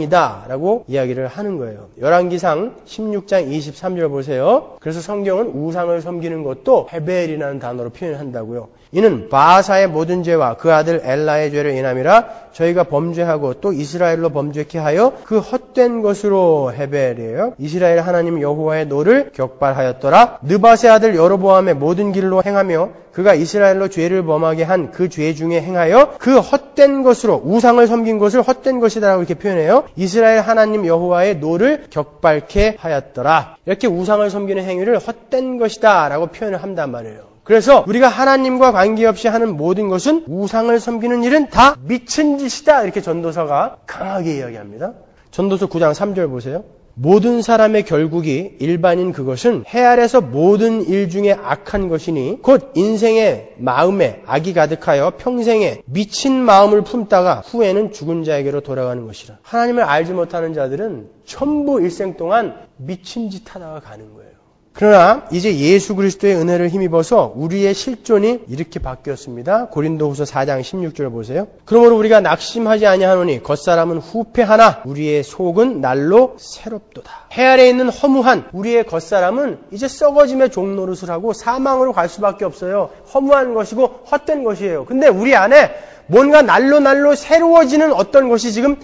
우상이다라고 이야기를 하는 거예요. 열왕기상 16장 23절 보세요. 그래서 성경은 우상을 섬기는 것도 헤벨이라는 단어로 표현한다고요. 이는 바하사의 모든 죄와 그 아들 엘라의 죄를 인함이라 저희가 범죄하고 또 이스라엘로 범죄케 하여 그 헛된 것으로 헤벨이에요. 이스라엘 하나님 여호와의 노를 격발하였더라. 느밧의 아들 여로보암의 모든 길로 행하며 그가 이스라엘로 죄를 범하게 한 그 죄 중에 행하여 그 헛된 것으로 우상을 섬긴 것을 헛된 것이다라고 이렇게 표현해요. 이스라엘 하나님 여호와의 노를 격발케 하였더라. 이렇게 우상을 섬기는 행위를 헛된 것이다라고 표현을 한단 말이에요. 그래서 우리가 하나님과 관계없이 하는 모든 것은 우상을 섬기는 일은 다 미친 짓이다. 이렇게 전도서가 강하게 이야기합니다. 전도서 9장 3절 보세요. 모든 사람의 결국이 일반인 그것은 해 아래서 모든 일 중에 악한 것이니 곧 인생의 마음에 악이 가득하여 평생에 미친 마음을 품다가 후에는 죽은 자에게로 돌아가는 것이라. 하나님을 알지 못하는 자들은 전부 일생 동안 미친 짓 하다가 가는 거예요. 그러나 이제 예수 그리스도의 은혜를 힘입어서 우리의 실존이 이렇게 바뀌었습니다. 고린도후서 4장 16절 보세요. 그러므로 우리가 낙심하지 아니하노니 겉사람은 후패하나 우리의 속은 날로 새롭도다. 해 아래에 있는 허무한 우리의 겉사람은 이제 썩어짐의 종노릇을 하고 사망으로 갈 수밖에 없어요. 허무한 것이고 헛된 것이에요. 근데 우리 안에 뭔가 날로 새로워지는 어떤 것이 지금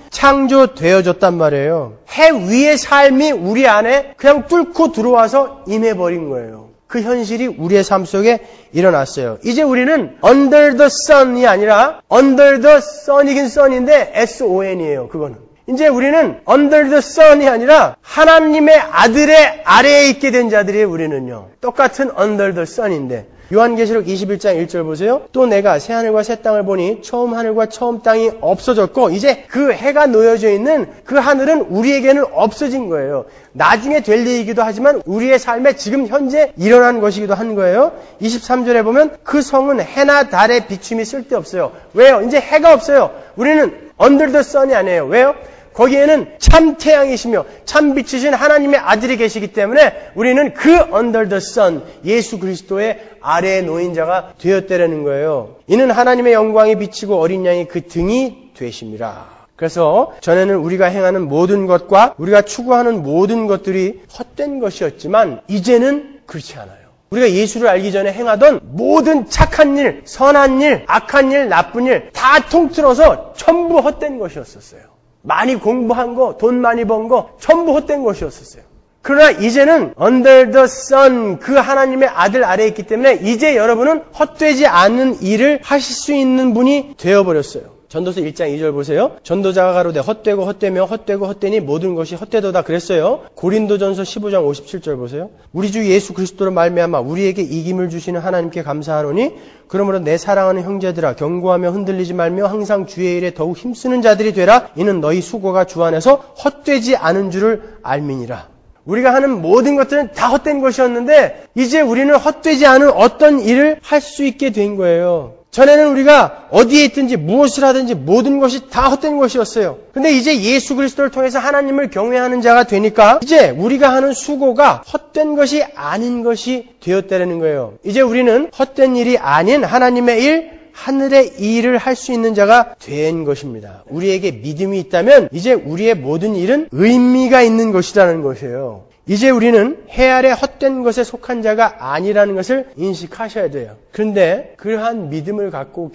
창조되어졌단 말이에요. 해 위의 삶이 우리 안에 그냥 뚫고 들어와서 임해버린 거예요. 그 현실이 우리의 삶 속에 일어났어요. 이제 우리는 under the sun이 아니라 under the sun이긴 sun인데 SON이에요. 그거는. 이제 우리는 under the sun이 아니라 하나님의 아들의 아래에 있게 된 자들이에요. 우리는요. 똑같은 under the sun인데 요한계시록 21장 1절 보세요. 또 내가 새 하늘과 새 땅을 보니 처음 하늘과 처음 땅이 없어졌고 이제 그 해가 놓여져 있는 그 하늘은 우리에게는 없어진 거예요. 나중에 될 일이기도 하지만 우리의 삶에 지금 현재 일어난 것이기도 한 거예요. 23절에 보면 그 성은 해나 달의 비춤이 쓸데없어요. 왜요? 이제 해가 없어요. 우리는 under the sun이 아니에요. 왜요? 거기에는 참 태양이시며 참 빛이신 하나님의 아들이 계시기 때문에 우리는 그 under the sun, 예수 그리스도의 아래에 놓인 자가 되었다라는 거예요. 이는 하나님의 영광이 비치고 어린 양이 그 등이 되심이라. 그래서 전에는 우리가 행하는 모든 것과 우리가 추구하는 모든 것들이 헛된 것이었지만 이제는 그렇지 않아요. 우리가 예수를 알기 전에 행하던 모든 착한 일, 선한 일, 악한 일, 나쁜 일 다 통틀어서 전부 헛된 것이었었어요. 많이 공부한 거, 돈 많이 번 거 전부 헛된 것이었었어요. 그러나 이제는 under the sun, 그 하나님의 아들 아래에 있기 때문에 이제 여러분은 헛되지 않은 일을 하실 수 있는 분이 되어버렸어요. 전도서 1장 2절 보세요. 전도자가 가로되 헛되고 헛되며 헛되고 헛되니 모든 것이 헛되도다 그랬어요. 고린도전서 15장 57절 보세요. 우리 주 예수 그리스도로 말미암아 우리에게 이김을 주시는 하나님께 감사하노니 그러므로 내 사랑하는 형제들아 경고하며 흔들리지 말며 항상 주의 일에 더욱 힘쓰는 자들이 되라. 이는 너희 수고가 주 안에서 헛되지 않은 줄을 알미니라. 우리가 하는 모든 것들은 다 헛된 것이었는데 이제 우리는 헛되지 않은 어떤 일을 할 수 있게 된 거예요. 전에는 우리가 어디에 있든지 무엇을 하든지 모든 것이 다 헛된 것이었어요. 근데 이제 예수 그리스도를 통해서 하나님을 경외하는 자가 되니까 이제 우리가 하는 수고가 헛된 것이 아닌 것이 되었다는 거예요. 이제 우리는 헛된 일이 아닌 하나님의 일, 하늘의 일을 할 수 있는 자가 된 것입니다. 우리에게 믿음이 있다면 이제 우리의 모든 일은 의미가 있는 것이라는 것이에요. 이제 우리는 해 아래 헛된 것에 속한 자가 아니라는 것을 인식하셔야 돼요. 그런데 그러한 믿음을 갖고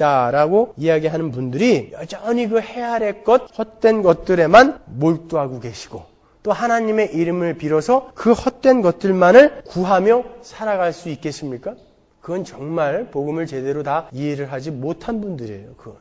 계시다라고 이야기하는 분들이 여전히 그 해 아래 것, 헛된 것들에만 몰두하고 계시고 또 하나님의 이름을 빌어서 그 헛된 것들만을 구하며 살아갈 수 있겠습니까? 그건 정말 복음을 제대로 다 이해를 하지 못한 분들이에요. 그거는요.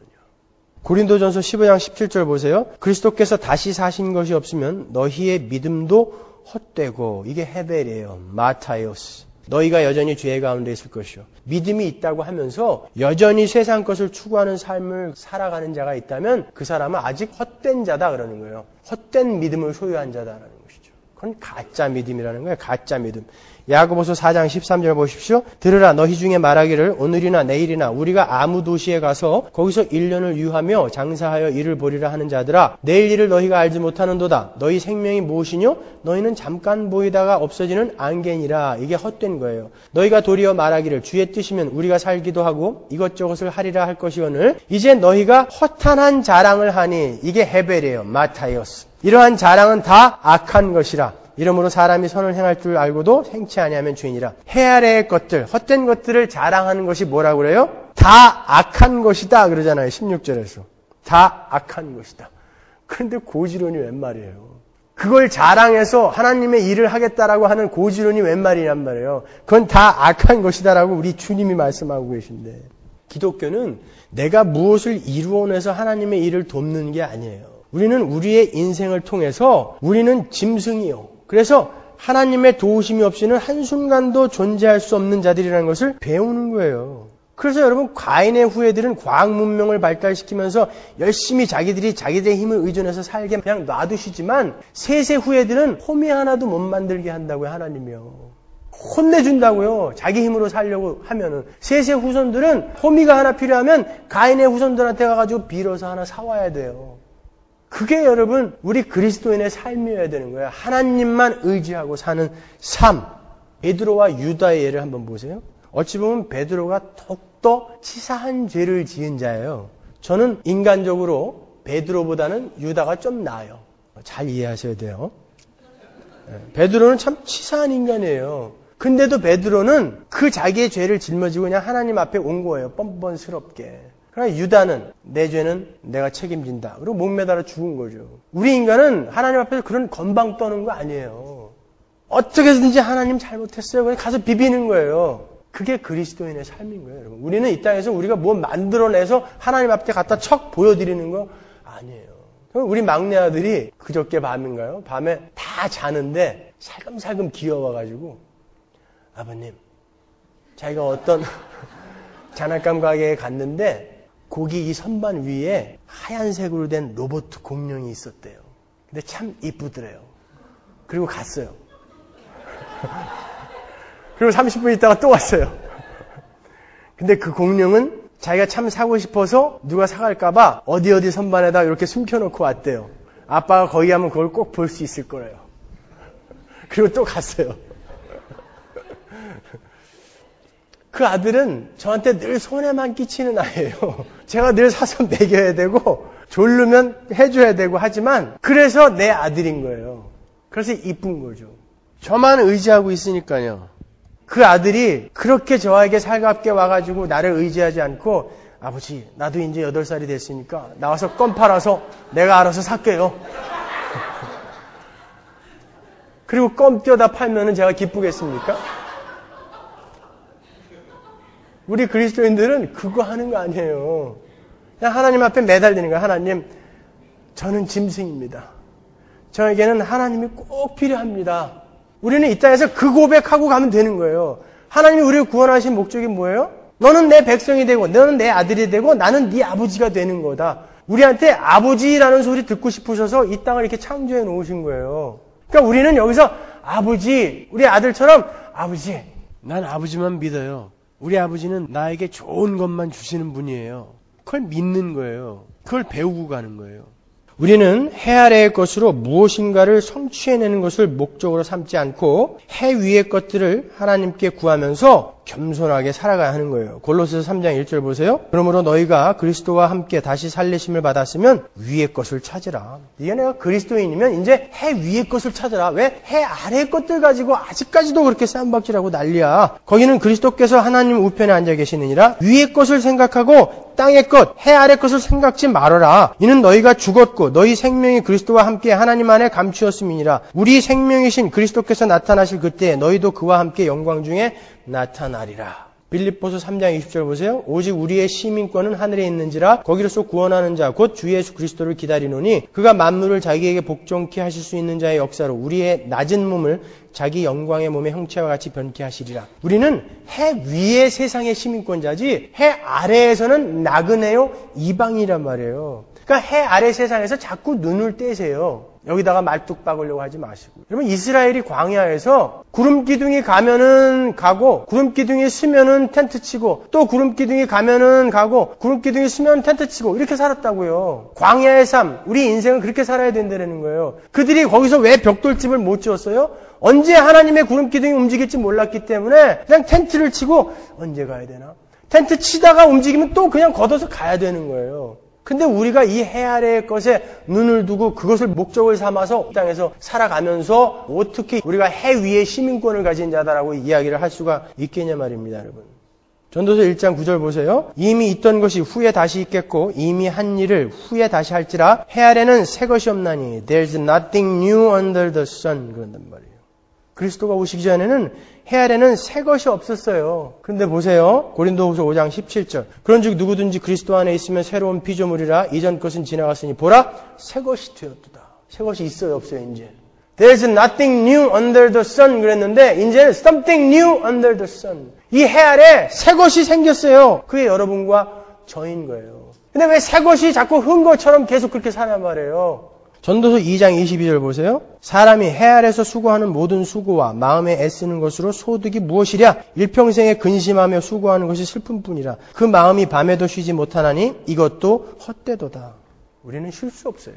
고린도전서 15장 17절 보세요. 그리스도께서 다시 사신 것이 없으면 너희의 믿음도 헛되고 이게 헤벨이에요. 마타이오스. 너희가 여전히 죄 가운데 있을 것이요. 믿음이 있다고 하면서 여전히 세상 것을 추구하는 삶을 살아가는 자가 있다면 그 사람은 아직 헛된 자다 그러는 거예요. 헛된 믿음을 소유한 자다라는 것이죠. 그건 가짜 믿음이라는 거예요. 가짜 믿음. 야고보서 4장 13절 보십시오. 들으라 너희 중에 말하기를 오늘이나 내일이나 우리가 아무 도시에 가서 거기서 1년을 유하며 장사하여 일을 벌이라 하는 자들아 내일 일을 너희가 알지 못하는도다. 너희 생명이 무엇이뇨? 너희는 잠깐 보이다가 없어지는 안개니라. 이게 헛된 거예요. 너희가 도리어 말하기를 주의 뜻이면 우리가 살기도 하고 이것저것을 하리라 할 것이오늘 이제 너희가 허탄한 자랑을 하니 이게 헤벨이에요. 마타이오스. 이러한 자랑은 다 악한 것이라. 이러므로 사람이 선을 행할 줄 알고도 행치 아니하면 죄인이라. 해 아래의 것들, 헛된 것들을 자랑하는 것이 뭐라고 그래요? 다 악한 것이다 그러잖아요. 16절에서. 다 악한 것이다. 그런데 고지론이 웬 말이에요? 그걸 자랑해서 하나님의 일을 하겠다라고 하는 고지론이 웬 말이냔 말이에요. 그건 다 악한 것이다라고 우리 주님이 말씀하고 계신데 기독교는 내가 무엇을 이루어내서 하나님의 일을 돕는 게 아니에요. 우리는 우리의 인생을 통해서 우리는 짐승이요. 그래서 하나님의 도우심이 없이는 한순간도 존재할 수 없는 자들이라는 것을 배우는 거예요. 그래서 여러분 가인의 후예들은 과학 문명을 발달시키면서 열심히 자기들의 힘을 의존해서 살게 그냥 놔두시지만 셋의 후예들은 호미 하나도 못 만들게 한다고요. 하나님이요. 혼내준다고요. 자기 힘으로 살려고 하면은. 셋의 후손들은 호미가 하나 필요하면 가인의 후손들한테 가가지고 빌어서 하나 사와야 돼요. 그게 여러분 우리 그리스도인의 삶이어야 되는 거예요. 하나님만 의지하고 사는 삶. 베드로와 유다의 예를 한번 보세요. 어찌 보면 베드로가 더욱더 치사한 죄를 지은 자예요. 저는 인간적으로 베드로보다는 유다가 좀 나아요. 잘 이해하셔야 돼요. 베드로는 참 치사한 인간이에요. 근데도 베드로는 그 자기의 죄를 짊어지고 그냥 하나님 앞에 온 거예요. 뻔뻔스럽게. 그러나 유다는 내 죄는 내가 책임진다. 그리고 목매달아 죽은 거죠. 우리 인간은 하나님 앞에서 그런 건방 떠는 거 아니에요. 어떻게든지 하나님 잘못했어요. 그냥 가서 비비는 거예요. 그게 그리스도인의 삶인 거예요, 여러분. 우리는 이 땅에서 우리가 뭐 만들어내서 하나님 앞에 갖다 척 보여드리는 거 아니에요. 우리 막내 아들이 그저께 밤인가요? 밤에 다 자는데 살금살금 기어와가지고 아버님, 자기가 어떤 장난감 가게에 갔는데 거기 이 선반 위에 하얀색으로 된 로봇 공룡이 있었대요. 근데 참 이쁘더래요. 그리고 갔어요. 그리고 30분 있다가 또 왔어요. 근데 그 공룡은 자기가 참 사고 싶어서 누가 사갈까봐 어디 선반에다 이렇게 숨겨놓고 왔대요. 아빠가 거기 가면 그걸 꼭 볼 수 있을 거래요. 그리고 또 갔어요. 그 아들은 저한테 늘 손해만 끼치는 아이예요. 제가 늘 사서 먹여야 되고 졸르면 해줘야 되고 하지만 그래서 내 아들인 거예요. 그래서 이쁜 거죠. 저만 의지하고 있으니까요. 그 아들이 그렇게 저에게 살갑게 와가지고 나를 의지하지 않고 아버지 나도 이제 8살이 됐으니까 나와서 껌 팔아서 내가 알아서 살게요. 그리고 껌 떼어다 팔면은 제가 기쁘겠습니까? 우리 그리스도인들은 그거 하는 거 아니에요. 그냥 하나님 앞에 매달리는 거예요. 하나님, 저는 짐승입니다. 저에게는 하나님이 꼭 필요합니다. 우리는 이 땅에서 그 고백하고 가면 되는 거예요. 하나님이 우리를 구원하신 목적이 뭐예요? 너는 내 백성이 되고 너는 내 아들이 되고 나는 네 아버지가 되는 거다. 우리한테 아버지라는 소리 듣고 싶으셔서 이 땅을 이렇게 창조해 놓으신 거예요. 그러니까 우리는 여기서 아버지, 우리 아들처럼 아버지, 난 아버지만 믿어요. 우리 아버지는 나에게 좋은 것만 주시는 분이에요. 그걸 믿는 거예요. 그걸 배우고 가는 거예요. 우리는 해 아래의 것으로 무엇인가를 성취해내는 것을 목적으로 삼지 않고 해 위의 것들을 하나님께 구하면서 겸손하게 살아가야 하는 거예요. 골로새서 3장 1절 보세요. 그러므로 너희가 그리스도와 함께 다시 살리심을 받았으면 위의 것을 찾으라. 이게 내가 그리스도인이면 이제 해 위의 것을 찾으라. 왜? 해 아래의 것들 가지고 아직까지도 그렇게 쌈박질하고 난리야. 거기는 그리스도께서 하나님 우편에 앉아 계시느니라. 위의 것을 생각하고 땅의 것, 해 아래 것을 생각지 말아라. 이는 너희가 죽었고 너희 생명이 그리스도와 함께 하나님 안에 감추었음이니라. 우리 생명이신 그리스도께서 나타나실 그때에 너희도 그와 함께 영광 중에 나타나리라. 빌립보서 3장 20절 보세요. 오직 우리의 시민권은 하늘에 있는지라 거기로서 구원하는 자 곧 주 예수 그리스도를 기다리노니 그가 만물을 자기에게 복종케 하실 수 있는 자의 역사로 우리의 낮은 몸을 자기 영광의 몸의 형체와 같이 변케 하시리라. 우리는 해 위의 세상의 시민권자지 해 아래에서는 나그네요 이방이란 말이에요. 그러니까 해 아래 세상에서 자꾸 눈을 떼세요. 여기다가 말뚝 박으려고 하지 마시고. 여러분 이스라엘이 광야에서 구름 기둥이 가면은 가고 구름 기둥이 쓰면은 텐트 치고 또 구름 기둥이 가면은 가고 구름 기둥이 쓰면 텐트 치고 이렇게 살았다고요. 광야의 삶, 우리 인생은 그렇게 살아야 된다는 거예요. 그들이 거기서 왜 벽돌집을 못 지었어요? 언제 하나님의 구름 기둥이 움직일지 몰랐기 때문에 그냥 텐트를 치고 언제 가야 되나? 텐트 치다가 움직이면 또 그냥 걷어서 가야 되는 거예요. 근데 우리가 이 해 아래의 것에 눈을 두고 그것을 목적을 삼아서 이 땅에서 살아가면서 어떻게 우리가 해 위에 시민권을 가진 자다라고 이야기를 할 수가 있겠냐 말입니다, 여러분. 전도서 1장 9절 보세요. 이미 있던 것이 후에 다시 있겠고 이미 한 일을 후에 다시 할지라 해 아래는 새 것이 없나니 There's nothing new under the sun. 그런단 말이에요. 그리스도가 오시기 전에는 해 아래는 새 것이 없었어요. 그런데 보세요. 고린도후서 5장 17절. 그런즉 누구든지 그리스도 안에 있으면 새로운 피조물이라 이전 것은 지나갔으니 보라 새 것이 되었도다. 새 것이 있어요 없어요 이제. There's nothing new under the sun 그랬는데 이제는 something new under the sun. 이 해 아래 새 것이 생겼어요. 그게 여러분과 저인 거예요. 근데 왜 새 것이 자꾸 흔 것처럼 계속 그렇게 사냔 말이에요. 전도서 2장 22절 보세요. 사람이 해 아래서 수고하는 모든 수고와 마음에 애쓰는 것으로 소득이 무엇이랴? 일평생에 근심하며 수고하는 것이 슬픔뿐이라. 그 마음이 밤에도 쉬지 못하나니 이것도 헛되도다. 우리는 쉴 수 없어요.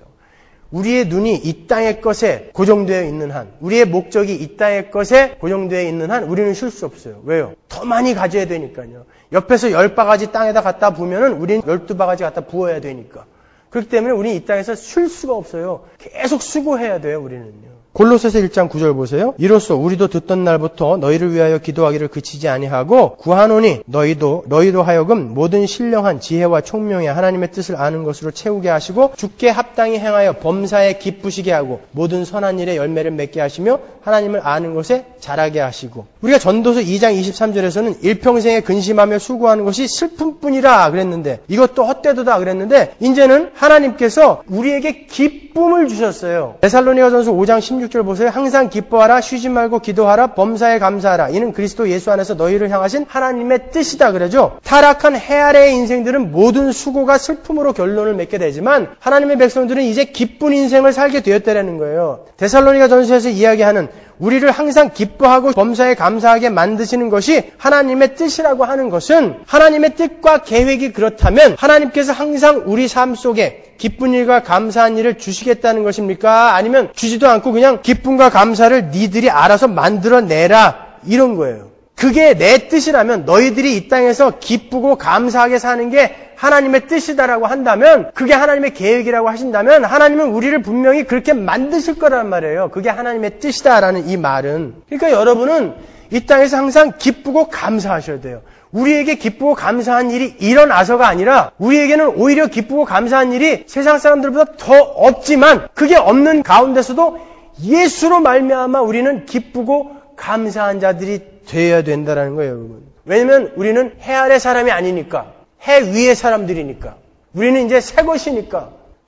우리의 눈이 이 땅의 것에 고정되어 있는 한, 우리의 목적이 이 땅의 것에 고정되어 있는 한 우리는 쉴 수 없어요. 왜요? 더 많이 가져야 되니까요. 옆에서 10바가지 땅에다 갖다 부으면은 우리는 12바가지 갖다 부어야 되니까. 그렇기 때문에 우리는 이 땅에서 쉴 수가 없어요. 계속 수고해야 돼요, 우리는요. 골로새서 1장 9절 보세요. 이로써 우리도 듣던 날부터 너희를 위하여 기도하기를 그치지 아니하고 구하노니 너희도 하여금 모든 신령한 지혜와 총명에 하나님의 뜻을 아는 것으로 채우게 하시고 주께 합당히 행하여 범사에 기쁘시게 하고 모든 선한 일에 열매를 맺게 하시며 하나님을 아는 것에 자라게 하시고. 우리가 전도서 2장 23절에서는 일평생에 근심하며 수고하는 것이 슬픔뿐이라 그랬는데 이것도 헛되도다 그랬는데 이제는 하나님께서 우리에게 기쁨을 주셨어요. 데살로니가전서 5장 16절 보세요. 항상 기뻐하라, 쉬지 말고 기도하라, 범사에 감사하라. 이는 그리스도 예수 안에서 너희를 향하신 하나님의 뜻이다 그러죠. 타락한 해 아래의 인생들은 모든 수고가 슬픔으로 결론을 맺게 되지만 하나님의 백성들은 이제 기쁜 인생을 살게 되었다라는 거예요. 데살로니가전서에서 이야기하는 우리를 항상 기뻐하고 범사에 감사하게 만드시는 것이 하나님의 뜻이라고 하는 것은 하나님의 뜻과 계획이 그렇다면 하나님께서 항상 우리 삶 속에 기쁜 일과 감사한 일을 주시겠다는 것입니까? 아니면 주지도 않고 그냥 기쁨과 감사를 니들이 알아서 만들어내라 이런 거예요. 그게 내 뜻이라면 너희들이 이 땅에서 기쁘고 감사하게 사는 게 하나님의 뜻이다라고 한다면 그게 하나님의 계획이라고 하신다면 하나님은 우리를 분명히 그렇게 만드실 거란 말이에요. 그게 하나님의 뜻이다라는 이 말은. 그러니까 여러분은 이 땅에서 항상 기쁘고 감사하셔야 돼요. 우리에게 기쁘고 감사한 일이 일어나서가 아니라 우리에게는 오히려 기쁘고 감사한 일이 세상 사람들보다 더 없지만 그게 없는 가운데서도 예수로 말미암아 우리는 기쁘고 감사한 자들이 되어야 된다는 거예요, 여러분. 왜냐면 우리는 해 아래 사람이 아니니까. 해 위의 사람들이니까. 우리는 이제 새 것이니까.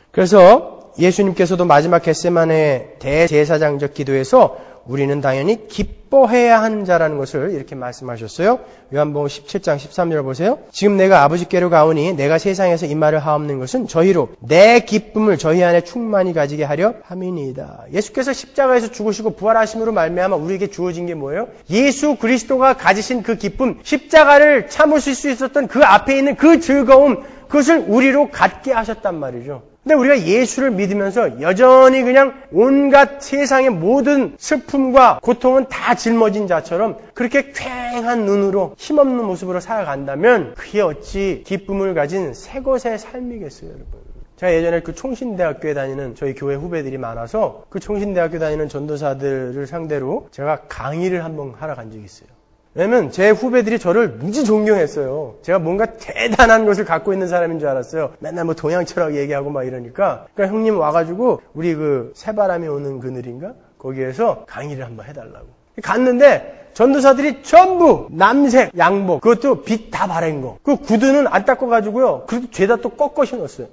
그래서 예수님께서도 마지막 겟세마네 대제사장적 기도에서 우리는 당연히 기뻐해야 하는 자라는 것을 이렇게 말씀하셨어요. 요한복음 17장 13절 보세요. 지금 내가 아버지께로 가오니 내가 세상에서 이 말을 하옵는 것은 저희로 내 기쁨을 저희 안에 충만히 가지게 하려 함이니이다. 예수께서 십자가에서 죽으시고 부활하심으로 말미암아 우리에게 주어진 게 뭐예요? 예수 그리스도가 가지신 그 기쁨, 십자가를 참으실 수 있었던 그 앞에 있는 그 즐거움, 그것을 우리로 갖게 하셨단 말이죠. 근데 우리가 예수를 믿으면서 여전히 그냥 온갖 세상의 모든 슬픔과 고통은 다 짊어진 자처럼 그렇게 퀭한 눈으로 힘없는 모습으로 살아간다면 그게 어찌 기쁨을 가진 새 것의 삶이겠어요, 여러분. 제가 예전에 그 총신대학교에 다니는 저희 교회 후배들이 많아서 그 총신대학교 다니는 전도사들을 상대로 제가 강의를 한번 하러 간 적이 있어요. 왜냐면 제 후배들이 저를 무지 존경했어요. 제가 뭔가 대단한 것을 갖고 있는 사람인 줄 알았어요. 맨날 뭐 동양 철학 얘기하고 막 이러니까. 그러니까 형님 와가지고 우리 그 새바람이 오는 그늘인가? 거기에서 강의를 한번 해달라고. 갔는데 전도사들이 전부 남색 양복, 그것도 빛 다 바른 거. 그 구두는 안 닦아가지고요. 그래도 죄다 또 꺾어 신었어요.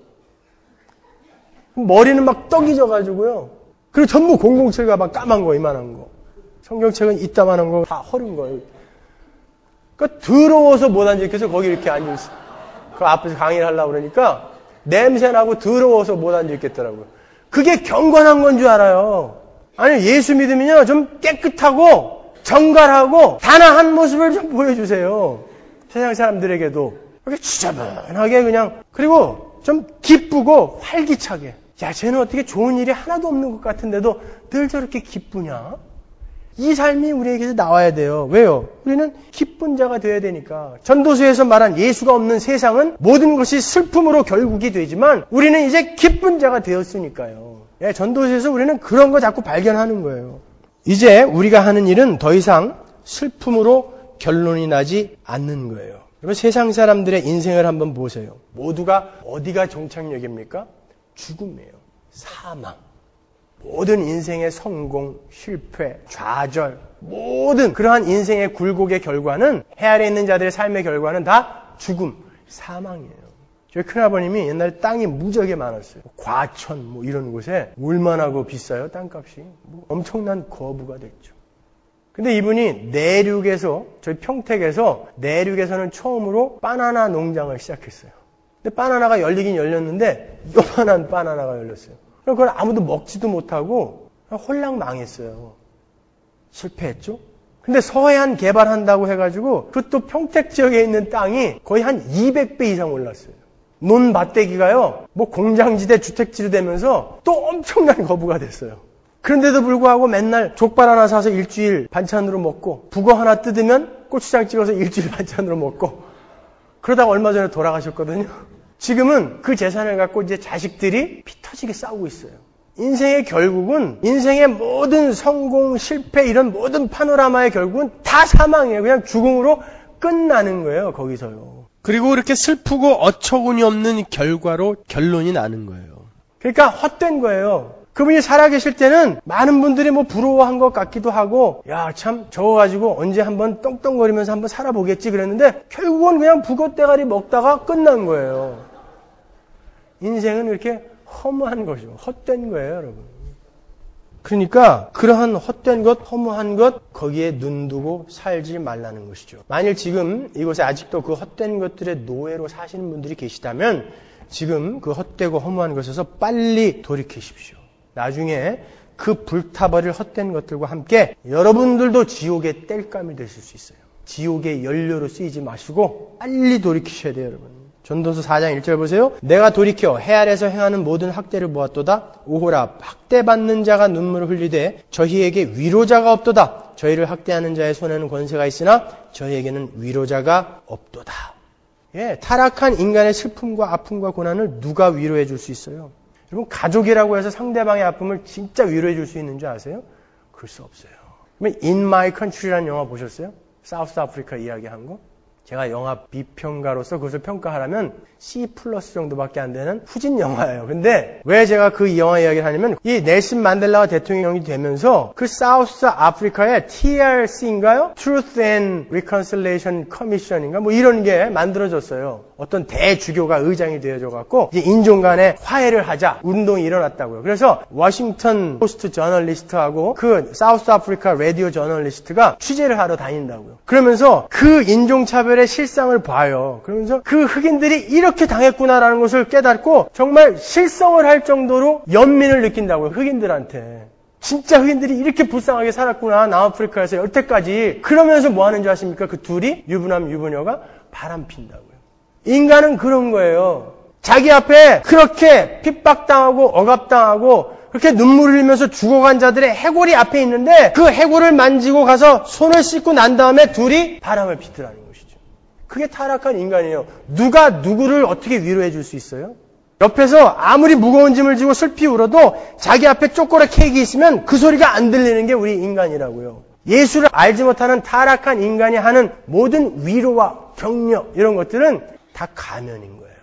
머리는 막 떡이 져가지고요. 그리고 전부 007 가방 까만 거, 이만한 거. 성경책은 이따만한 거 다 허른 거예요. 그러니까 더러워서 못 앉아있겠어요. 거기 이렇게 앉아있어. 그 앞에서 강의를 하려고 그러니까 냄새나고 더러워서 못 앉아있겠더라고요. 그게 경건한 건 줄 알아요. 아니 예수 믿으면요 좀 깨끗하고 정갈하고 단아한 모습을 좀 보여주세요. 세상 사람들에게도 이렇게 지저분하게 그냥, 그리고 좀 기쁘고 활기차게. 야, 쟤는 어떻게 좋은 일이 하나도 없는 것 같은데도 늘 저렇게 기쁘냐? 이 삶이 우리에게서 나와야 돼요. 왜요? 우리는 기쁜 자가 되어야 되니까. 전도서에서 말한 예수가 없는 세상은 모든 것이 슬픔으로 결국이 되지만 우리는 이제 기쁜 자가 되었으니까요. 예, 전도서에서 우리는 그런 거 자꾸 발견하는 거예요. 이제 우리가 하는 일은 더 이상 슬픔으로 결론이 나지 않는 거예요. 여러분, 세상 사람들의 인생을 한번 보세요. 모두가 어디가 종착역입니까? 죽음이에요. 사망. 모든 인생의 성공, 실패, 좌절, 모든 그러한 인생의 굴곡의 결과는, 해 아래 있는 자들의 삶의 결과는 다 죽음, 사망이에요. 저희 큰아버님이 옛날에 땅이 무지하게 많았어요. 과천 이런 곳에 얼마나 비싸요, 땅값이. 엄청난 거부가 됐죠. 근데 이분이 내륙에서, 저희 평택에서 내륙에서는 처음으로 바나나 농장을 시작했어요. 근데 바나나가 열리긴 열렸는데 요만한 바나나가 열렸어요. 그걸 아무도 먹지도 못하고 홀랑 망했어요. 실패했죠. 근데 서해안 개발한다고 해가지고 그것도 평택 지역에 있는 땅이 거의 한 200배 이상 올랐어요. 논밭대기가요, 공장지대 주택지로 되면서 또 엄청난 거부가 됐어요. 그런데도 불구하고 맨날 족발 하나 사서 일주일 반찬으로 먹고, 북어 하나 뜯으면 고추장 찍어서 일주일 반찬으로 먹고, 그러다가 얼마 전에 돌아가셨거든요. 지금은 그 재산을 갖고 이제 자식들이 피 터지게 싸우고 있어요. 인생의 결국은, 인생의 모든 성공, 실패, 이런 모든 파노라마의 결국은 다 사망이에요. 그냥 죽음으로 끝나는 거예요, 거기서요. 그리고 그렇게 슬프고 어처구니 없는 결과로 결론이 나는 거예요. 그러니까 헛된 거예요. 그분이 살아계실 때는 많은 분들이 부러워한 것 같기도 하고, 야, 참, 저거 가지고 언제 한번 떵떵거리면서 한번 살아보겠지 그랬는데, 결국은 그냥 북어대가리 먹다가 끝난 거예요. 인생은 이렇게 허무한 거죠. 헛된 거예요, 여러분. 그러니까 그러한 헛된 것, 허무한 것, 거기에 눈 두고 살지 말라는 것이죠. 만일 지금 이곳에 아직도 그 헛된 것들의 노예로 사시는 분들이 계시다면 지금 그 헛되고 허무한 것에서 빨리 돌이키십시오. 나중에 그 불타버릴 헛된 것들과 함께 여러분들도 지옥의 땔감이 되실 수 있어요. 지옥의 연료로 쓰이지 마시고 빨리 돌이키셔야 돼요, 여러분. 전도서 4장 1절 보세요. 내가 돌이켜 해 아래에서 행하는 모든 학대를 보았도다. 오호라, 학대받는 자가 눈물을 흘리되 저희에게 위로자가 없도다. 저희를 학대하는 자의 손에는 권세가 있으나 저희에게는 위로자가 없도다. 예, 타락한 인간의 슬픔과 아픔과 고난을 누가 위로해 줄 수 있어요? 여러분, 가족이라고 해서 상대방의 아픔을 진짜 위로해 줄 수 있는 줄 아세요? 그럴 수 없어요. 그러면 In My Country라는 영화 보셨어요? 사우스 아프리카 이야기한 거? 제가 영화 비평가로서 그것을 평가하라면 C+ 정도밖에 안 되는 후진 영화예요. 근데 왜 제가 그 영화 이야기를 하냐면 이 넬슨 만델라가 대통령이 되면서 그 사우스 아프리카의 TRC인가요? Truth and Reconciliation Commission인가? 이런 게 만들어졌어요. 어떤 대주교가 의장이 되어져갖고 이제 인종 간의 화해를 하자 운동이 일어났다고요. 그래서 워싱턴 포스트 저널리스트하고 그 사우스 아프리카 라디오 저널리스트가 취재를 하러 다닌다고요. 그러면서 그 인종차별의 실상을 봐요. 그러면서 그 흑인들이 이렇게 당했구나라는 것을 깨닫고 정말 실성을 할 정도로 연민을 느낀다고요. 흑인들한테. 진짜 흑인들이 이렇게 불쌍하게 살았구나. 남아프리카에서 여태까지. 그러면서 뭐 하는 줄 아십니까? 그 둘이 유부남 유부녀가 바람 핀다고요. 인간은 그런 거예요. 자기 앞에 그렇게 핍박당하고 억압당하고 그렇게 눈물 흘리면서 죽어간 자들의 해골이 앞에 있는데 그 해골을 만지고 가서 손을 씻고 난 다음에 둘이 바람을 피더라는 것이죠. 그게 타락한 인간이에요. 누가 누구를 어떻게 위로해 줄 수 있어요? 옆에서 아무리 무거운 짐을 지고 슬피 울어도 자기 앞에 쪼꼬라 케이크 있으면 그 소리가 안 들리는 게 우리 인간이라고요. 예수를 알지 못하는 타락한 인간이 하는 모든 위로와 격려 이런 것들은 다 가면인 거예요.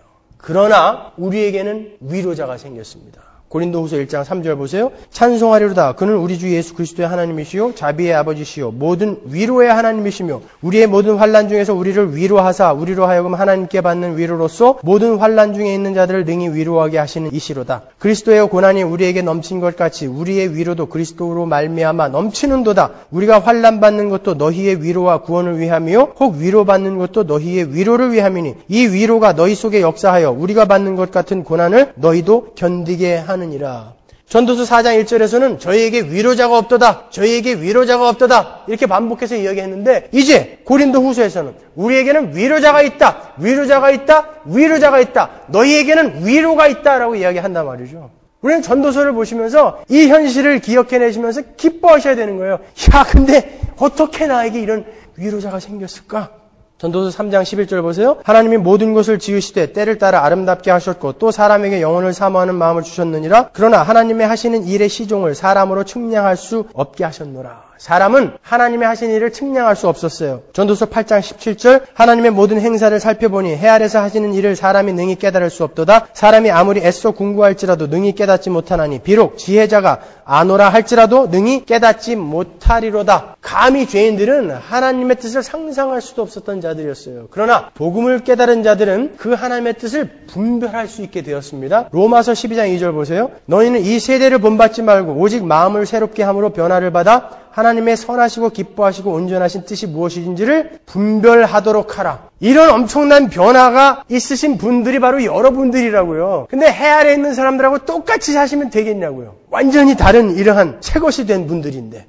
그러나 우리에게는 위로자가 생겼습니다. 고린도후서 1장 3절 보세요. 찬송하리로다. 그는 우리 주 예수 그리스도의 하나님이시요 자비의 아버지시요 모든 위로의 하나님이시며 우리의 모든 환난 중에서 우리를 위로하사 우리로 하여금 하나님께 받는 위로로서 모든 환난 중에 있는 자들을 능히 위로하게 하시는 이시로다. 그리스도의 고난이 우리에게 넘친 것 같이 우리의 위로도 그리스도로 말미암아 넘치는도다. 우리가 환난 받는 것도 너희의 위로와 구원을 위함이요 혹 위로받는 것도 너희의 위로를 위함이니 이 위로가 너희 속에 역사하여 우리가 받는 것 같은 고난을 너희도 견디게 하는 이라. 전도서 4장 1절에서는 저희에게 위로자가 없도다. 저희에게 위로자가 없도다. 이렇게 반복해서 이야기했는데 이제 고린도 후서에서는 우리에게는 위로자가 있다. 위로자가 있다. 위로자가 있다. 너희에게는 위로가 있다라고 이야기한단 말이죠. 우리는 전도서를 보시면서 이 현실을 기억해내시면서 기뻐하셔야 되는 거예요. 야, 근데 어떻게 나에게 이런 위로자가 생겼을까? 전도서 3장 11절 보세요. 하나님이 모든 것을 지으시되 때를 따라 아름답게 하셨고 또 사람에게 영혼을 사모하는 마음을 주셨느니라. 그러나 하나님의 하시는 일의 시종을 사람으로 측량할 수 없게 하셨노라. 사람은 하나님의 하신 일을 측량할 수 없었어요. 전도서 8장 17절 하나님의 모든 행사를 살펴보니 해 아래서 하시는 일을 사람이 능히 깨달을 수 없도다. 사람이 아무리 애써 궁구할지라도 능히 깨닫지 못하나니 비록 지혜자가 아노라 할지라도 능히 깨닫지 못하리로다. 감히 죄인들은 하나님의 뜻을 상상할 수도 없었던 자들이었어요. 그러나 복음을 깨달은 자들은 그 하나님의 뜻을 분별할 수 있게 되었습니다. 로마서 12장 2절 보세요. 너희는 이 세대를 본받지 말고 오직 마음을 새롭게 함으로 변화를 받아 하나님의 선하시고 기뻐하시고 온전하신 뜻이 무엇인지를 분별하도록 하라. 이런 엄청난 변화가 있으신 분들이 바로 여러분들이라고요. 근데 해 아래에 있는 사람들하고 똑같이 사시면 되겠냐고요. 완전히 다른 이러한 새 것이 된 분들인데.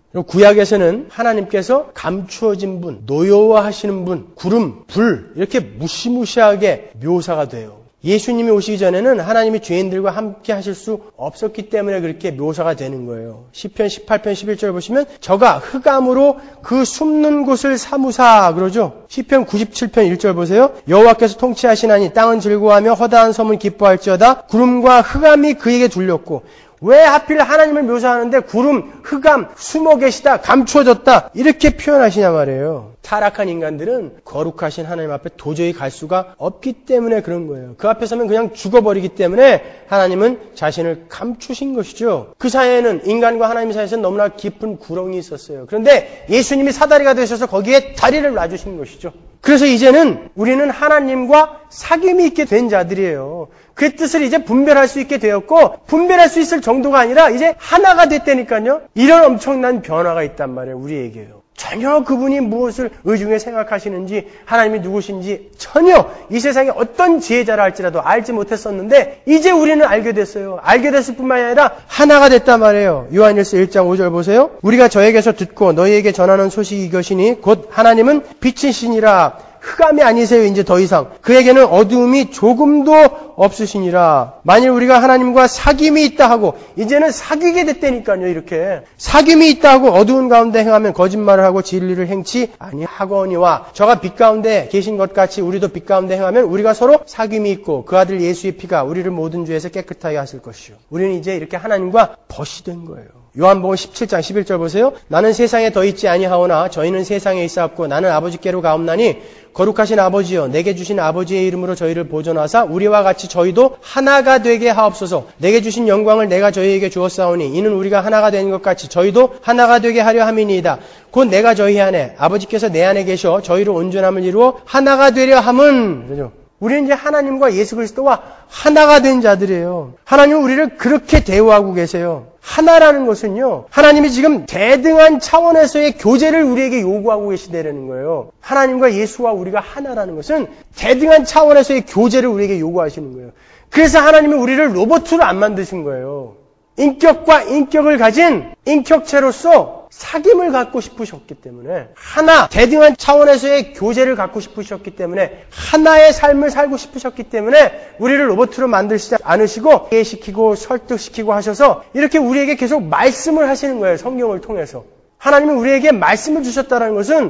구약에서는 하나님께서 감추어진 분, 노여워하시는 분, 구름, 불 이렇게 무시무시하게 묘사가 돼요. 예수님이 오시기 전에는 하나님이 죄인들과 함께 하실 수 없었기 때문에 그렇게 묘사가 되는 거예요. 시편 18편 11절 보시면 저가 흑암으로 그 숨는 곳을 사무사 그러죠. 시편 97편 1절 보세요. 여호와께서 통치하시나니 땅은 즐거워하며 허다한 섬은 기뻐할지어다. 구름과 흑암이 그에게 둘렸고 왜 하필 하나님을 묘사하는데 구름, 흑암, 숨어 계시다, 감추어졌다 이렇게 표현하시냐 말이에요. 타락한 인간들은 거룩하신 하나님 앞에 도저히 갈 수가 없기 때문에 그런 거예요. 그 앞에 서면 그냥 죽어버리기 때문에 하나님은 자신을 감추신 것이죠. 그 사이에는 인간과 하나님 사이에서는 너무나 깊은 구렁이 있었어요. 그런데 예수님이 사다리가 되셔서 거기에 다리를 놔주신 것이죠. 그래서 이제는 우리는 하나님과 사귐이 있게 된 자들이에요. 그 뜻을 이제 분별할 수 있게 되었고 분별할 수 있을 정도가 아니라 이제 하나가 됐다니까요. 이런 엄청난 변화가 있단 말이에요. 우리에게요. 전혀 그분이 무엇을 의중에 생각하시는지 하나님이 누구신지 전혀 이 세상에 어떤 지혜자라 할지라도 알지 못했었는데 이제 우리는 알게 됐어요. 알게 됐을 뿐만이 아니라 하나가 됐단 말이에요. 요한일서 1장 5절 보세요. 우리가 저에게서 듣고 너희에게 전하는 소식이 이것이니 곧 하나님은 빛이시니라. 흑암이 아니세요. 이제 더 이상 그에게는 어두움이 조금도 없으시니라. 만일 우리가 하나님과 사귐이 있다 하고 이제는 사귀게 됐다니까요. 이렇게 사귐이 있다 하고 어두운 가운데 행하면 거짓말을 하고 진리를 행치 아니하거니와 저가 빛 가운데 계신 것 같이 우리도 빛 가운데 행하면 우리가 서로 사귐이 있고 그 아들 예수의 피가 우리를 모든 죄에서 깨끗하게 하실 것이요. 우리는 이제 이렇게 하나님과 벗이 된 거예요. 요한복음 17장 11절 보세요. 나는 세상에 더 있지 아니하오나 저희는 세상에 있사옵고 나는 아버지께로 가옵나니 거룩하신 아버지여 내게 주신 아버지의 이름으로 저희를 보존하사 우리와 같이 저희도 하나가 되게 하옵소서. 내게 주신 영광을 내가 저희에게 주었사오니 이는 우리가 하나가 된 것 같이 저희도 하나가 되게 하려 함이니이다. 곧 내가 저희 안에 아버지께서 내 안에 계셔 저희로 온전함을 이루어 하나가 되려 함은 그렇죠? 우리는 이제 하나님과 예수 그리스도와 하나가 된 자들이에요. 하나님은 우리를 그렇게 대우하고 계세요. 하나라는 것은요, 하나님이 지금 대등한 차원에서의 교제를 우리에게 요구하고 계시다는 거예요. 하나님과 예수와 우리가 하나라는 것은 대등한 차원에서의 교제를 우리에게 요구하시는 거예요. 그래서 하나님은 우리를 로봇으로 안 만드신 거예요. 인격과 인격을 가진 인격체로서 사귐을 갖고 싶으셨기 때문에 하나, 대등한 차원에서의 교제를 갖고 싶으셨기 때문에 하나의 삶을 살고 싶으셨기 때문에 우리를 로봇으로 만들지 않으시고 이해시키고 설득시키고 하셔서 이렇게 우리에게 계속 말씀을 하시는 거예요. 성경을 통해서. 하나님이 우리에게 말씀을 주셨다는 것은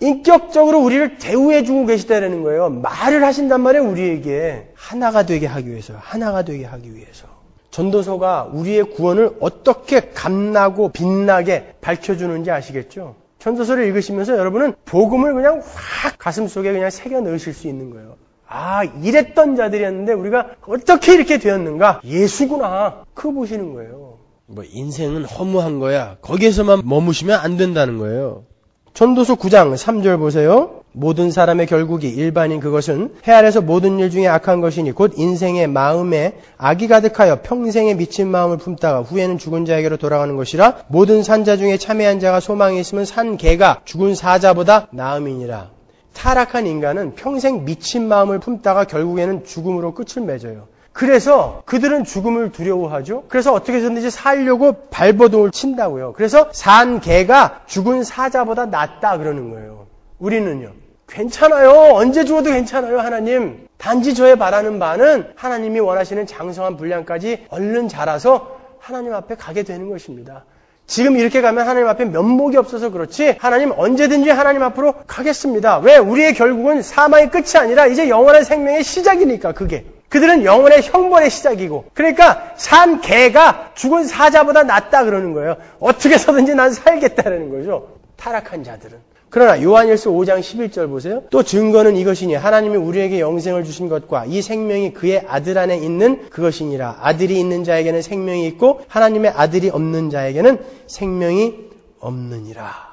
인격적으로 우리를 대우해주고 계시다는 거예요. 말을 하신단 말이에요. 우리에게 하나가 되게 하기 위해서. 하나가 되게 하기 위해서. 전도서가 우리의 구원을 어떻게 감나고 빛나게 밝혀주는지 아시겠죠? 전도서를 읽으시면서 여러분은 복음을 그냥 확 가슴속에 그냥 새겨 넣으실 수 있는 거예요. 아, 이랬던 자들이었는데 우리가 어떻게 이렇게 되었는가? 예수구나. 그거 보시는 거예요. 뭐 인생은 허무한 거야. 거기에서만 머무시면 안 된다는 거예요. 전도서 9장 3절 보세요. 모든 사람의 결국이 일반인 그것은 해 아래서 모든 일 중에 악한 것이니 곧 인생의 마음에 악이 가득하여 평생에 미친 마음을 품다가 후에는 죽은 자에게로 돌아가는 것이라. 모든 산자 중에 참회한 자가 소망이 있으면 산 개가 죽은 사자보다 나음이니라. 타락한 인간은 평생 미친 마음을 품다가 결국에는 죽음으로 끝을 맺어요. 그래서 그들은 죽음을 두려워하죠. 그래서 어떻게 해서든지 살려고 발버둥을 친다고요. 그래서 산 개가 죽은 사자보다 낫다 그러는 거예요. 우리는요. 괜찮아요. 언제 죽어도 괜찮아요. 하나님. 단지 저의 바라는 바는 하나님이 원하시는 장성한 분량까지 얼른 자라서 하나님 앞에 가게 되는 것입니다. 지금 이렇게 가면 하나님 앞에 면목이 없어서 그렇지 하나님 언제든지 하나님 앞으로 가겠습니다. 왜? 우리의 결국은 사망의 끝이 아니라 이제 영원한 생명의 시작이니까 그게. 그들은 영원의 형벌의 시작이고 그러니까 산 개가 죽은 사자보다 낫다 그러는 거예요. 어떻게 해서든지 난 살겠다는 거죠. 타락한 자들은. 그러나 요한일서 5장 11절 보세요. 또 증거는 이것이니 하나님이 우리에게 영생을 주신 것과 이 생명이 그의 아들 안에 있는 그것이니라. 아들이 있는 자에게는 생명이 있고 하나님의 아들이 없는 자에게는 생명이 없느니라.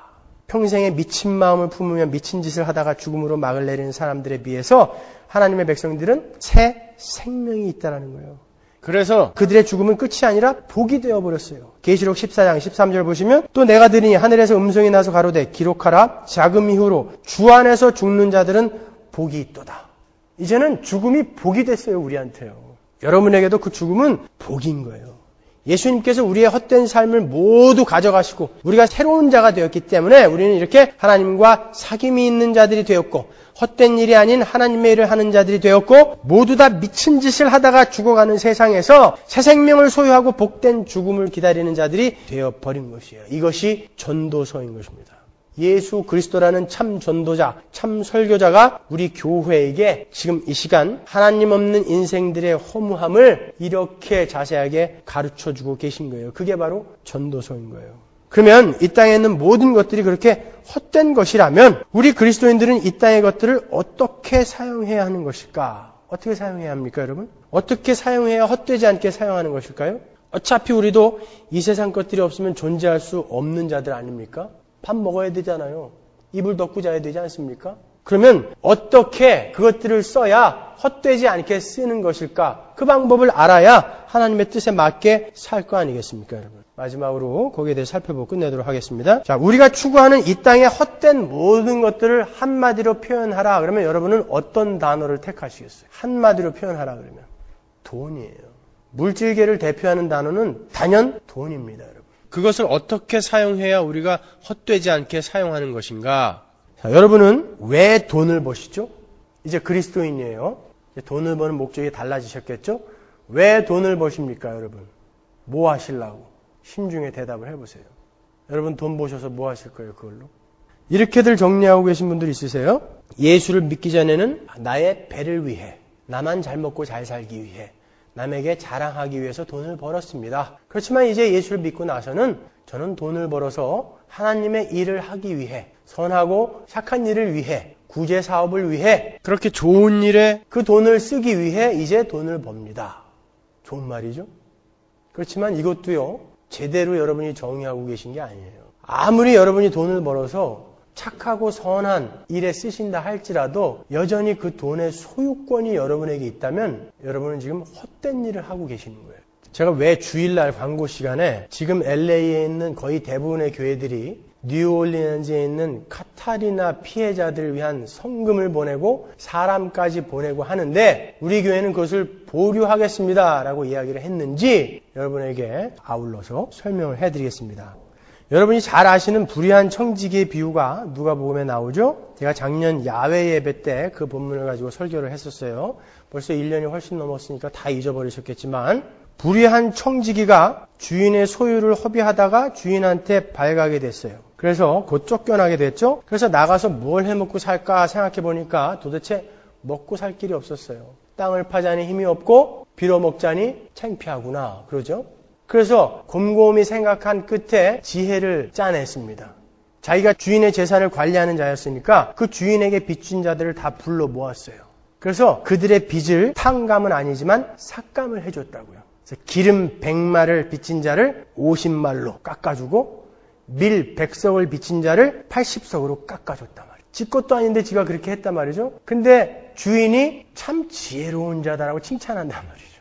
평생에 미친 마음을 품으며 미친 짓을 하다가 죽음으로 막을 내리는 사람들에 비해서 하나님의 백성들은 새 생명이 있다는 거예요. 그래서 그들의 죽음은 끝이 아니라 복이 되어버렸어요. 계시록 14장 13절 보시면 또 내가 들으니 하늘에서 음성이 나서 가로되 기록하라 자금 이후로 주 안에서 죽는 자들은 복이 있도다. 이제는 죽음이 복이 됐어요. 우리한테요. 여러분에게도 그 죽음은 복인 거예요. 예수님께서 우리의 헛된 삶을 모두 가져가시고 우리가 새로운 자가 되었기 때문에 우리는 이렇게 하나님과 사귐이 있는 자들이 되었고 헛된 일이 아닌 하나님의 일을 하는 자들이 되었고 모두 다 미친 짓을 하다가 죽어가는 세상에서 새 생명을 소유하고 복된 죽음을 기다리는 자들이 되어버린 것이에요. 이것이 전도서인 것입니다. 예수 그리스도라는 참 전도자, 참 설교자가 우리 교회에게 지금 이 시간 하나님 없는 인생들의 허무함을 이렇게 자세하게 가르쳐주고 계신 거예요. 그게 바로 전도서인 거예요. 그러면 이 땅에 있는 모든 것들이 그렇게 헛된 것이라면 우리 그리스도인들은 이 땅의 것들을 어떻게 사용해야 하는 것일까? 어떻게 사용해야 합니까, 여러분? 어떻게 사용해야 헛되지 않게 사용하는 것일까요? 어차피 우리도 이 세상 것들이 없으면 존재할 수 없는 자들 아닙니까? 밥 먹어야 되잖아요. 이불 덮고 자야 되지 않습니까? 그러면 어떻게 그것들을 써야 헛되지 않게 쓰는 것일까? 그 방법을 알아야 하나님의 뜻에 맞게 살 거 아니겠습니까, 여러분? 마지막으로 거기에 대해 살펴보고 끝내도록 하겠습니다. 자, 우리가 추구하는 이 땅의 헛된 모든 것들을 한마디로 표현하라. 그러면 여러분은 어떤 단어를 택하시겠어요? 한마디로 표현하라 그러면 돈이에요. 물질계를 대표하는 단어는 단연 돈입니다, 여러분. 그것을 어떻게 사용해야 우리가 헛되지 않게 사용하는 것인가? 자, 여러분은 왜 돈을 버시죠? 이제 그리스도인이에요. 이제 돈을 버는 목적이 달라지셨겠죠? 왜 돈을 버십니까, 여러분? 뭐 하시려고? 심중에 대답을 해보세요. 여러분 돈 버셔서 뭐 하실 거예요, 그걸로? 이렇게들 정리하고 계신 분들 있으세요? 예수를 믿기 전에는 나의 배를 위해, 나만 잘 먹고 잘 살기 위해, 남에게 자랑하기 위해서 돈을 벌었습니다. 그렇지만 이제 예수를 믿고 나서는 저는 돈을 벌어서 하나님의 일을 하기 위해, 선하고 착한 일을 위해, 구제 사업을 위해, 그렇게 좋은 일에 그 돈을 쓰기 위해 이제 돈을 법니다. 좋은 말이죠? 그렇지만 이것도요, 제대로 여러분이 정의하고 계신 게 아니에요. 아무리 여러분이 돈을 벌어서 착하고 선한 일에 쓰신다 할지라도 여전히 그 돈의 소유권이 여러분에게 있다면 여러분은 지금 헛된 일을 하고 계시는 거예요. 제가 왜 주일날 광고 시간에 지금 LA에 있는 거의 대부분의 교회들이 뉴올리언즈에 있는 카타리나 피해자들을 위한 성금을 보내고 사람까지 보내고 하는데 우리 교회는 그것을 보류하겠습니다 라고 이야기를 했는지 여러분에게 아울러서 설명을 해드리겠습니다. 여러분이 잘 아시는 불의한 청지기의 비유가 누가복음에 나오죠? 제가 작년 야외 예배 때 그 본문을 가지고 설교를 했었어요. 벌써 1년이 훨씬 넘었으니까 다 잊어버리셨겠지만 불의한 청지기가 주인의 소유를 허비하다가 주인한테 발가게 됐어요. 그래서 곧 쫓겨나게 됐죠. 그래서 나가서 뭘 해먹고 살까 생각해 보니까 도대체 먹고 살 길이 없었어요. 땅을 파자니 힘이 없고 빌어먹자니 창피하구나. 그러죠? 그래서 곰곰이 생각한 끝에 지혜를 짜냈습니다. 자기가 주인의 재산을 관리하는 자였으니까 그 주인에게 빚진 자들을 다 불러 모았어요. 그래서 그들의 빚을 탕감은 아니지만 삭감을 해줬다고요. 그래서 기름 100마를 빚진 자를 50말로 깎아주고 밀 100석을 빚진 자를 80석으로 깎아줬단 말이에요. 지 것도 아닌데 지가 그렇게 했단 말이죠. 근데 주인이 참 지혜로운 자다라고 칭찬한단 말이죠.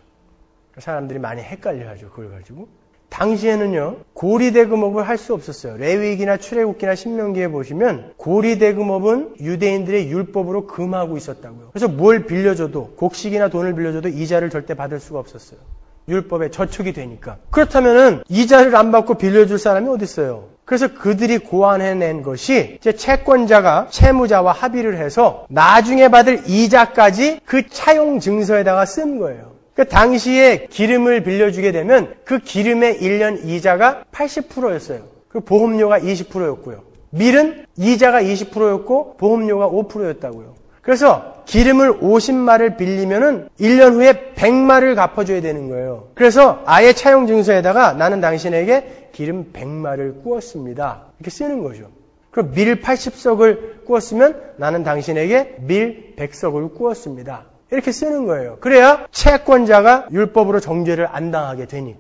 사람들이 많이 헷갈려하죠. 그걸 가지고. 당시에는요. 고리대금업을 할 수 없었어요. 레위기나 출애굽기나 신명기에 보시면 고리대금업은 유대인들의 율법으로 금하고 있었다고요. 그래서 뭘 빌려줘도 곡식이나 돈을 빌려줘도 이자를 절대 받을 수가 없었어요. 율법에 저촉이 되니까. 그렇다면은 이자를 안 받고 빌려줄 사람이 어디 있어요? 그래서 그들이 고안해낸 것이 이제 채권자가 채무자와 합의를 해서 나중에 받을 이자까지 그 차용 증서에다가 쓴 거예요. 그 당시에 기름을 빌려주게 되면 그 기름의 1년 이자가 80%였어요. 그 보험료가 20%였고요. 밀은 이자가 20%였고 보험료가 5%였다고요. 그래서 기름을 50마를 빌리면은 1년 후에 100마를 갚아줘야 되는 거예요. 그래서 아예 차용 증서에다가 나는 당신에게 기름 100마를 구웠습니다. 이렇게 쓰는 거죠. 그럼 밀 80석을 구웠으면 나는 당신에게 밀 100석을 구웠습니다. 이렇게 쓰는 거예요. 그래야 채권자가 율법으로 정죄를 안 당하게 되니까.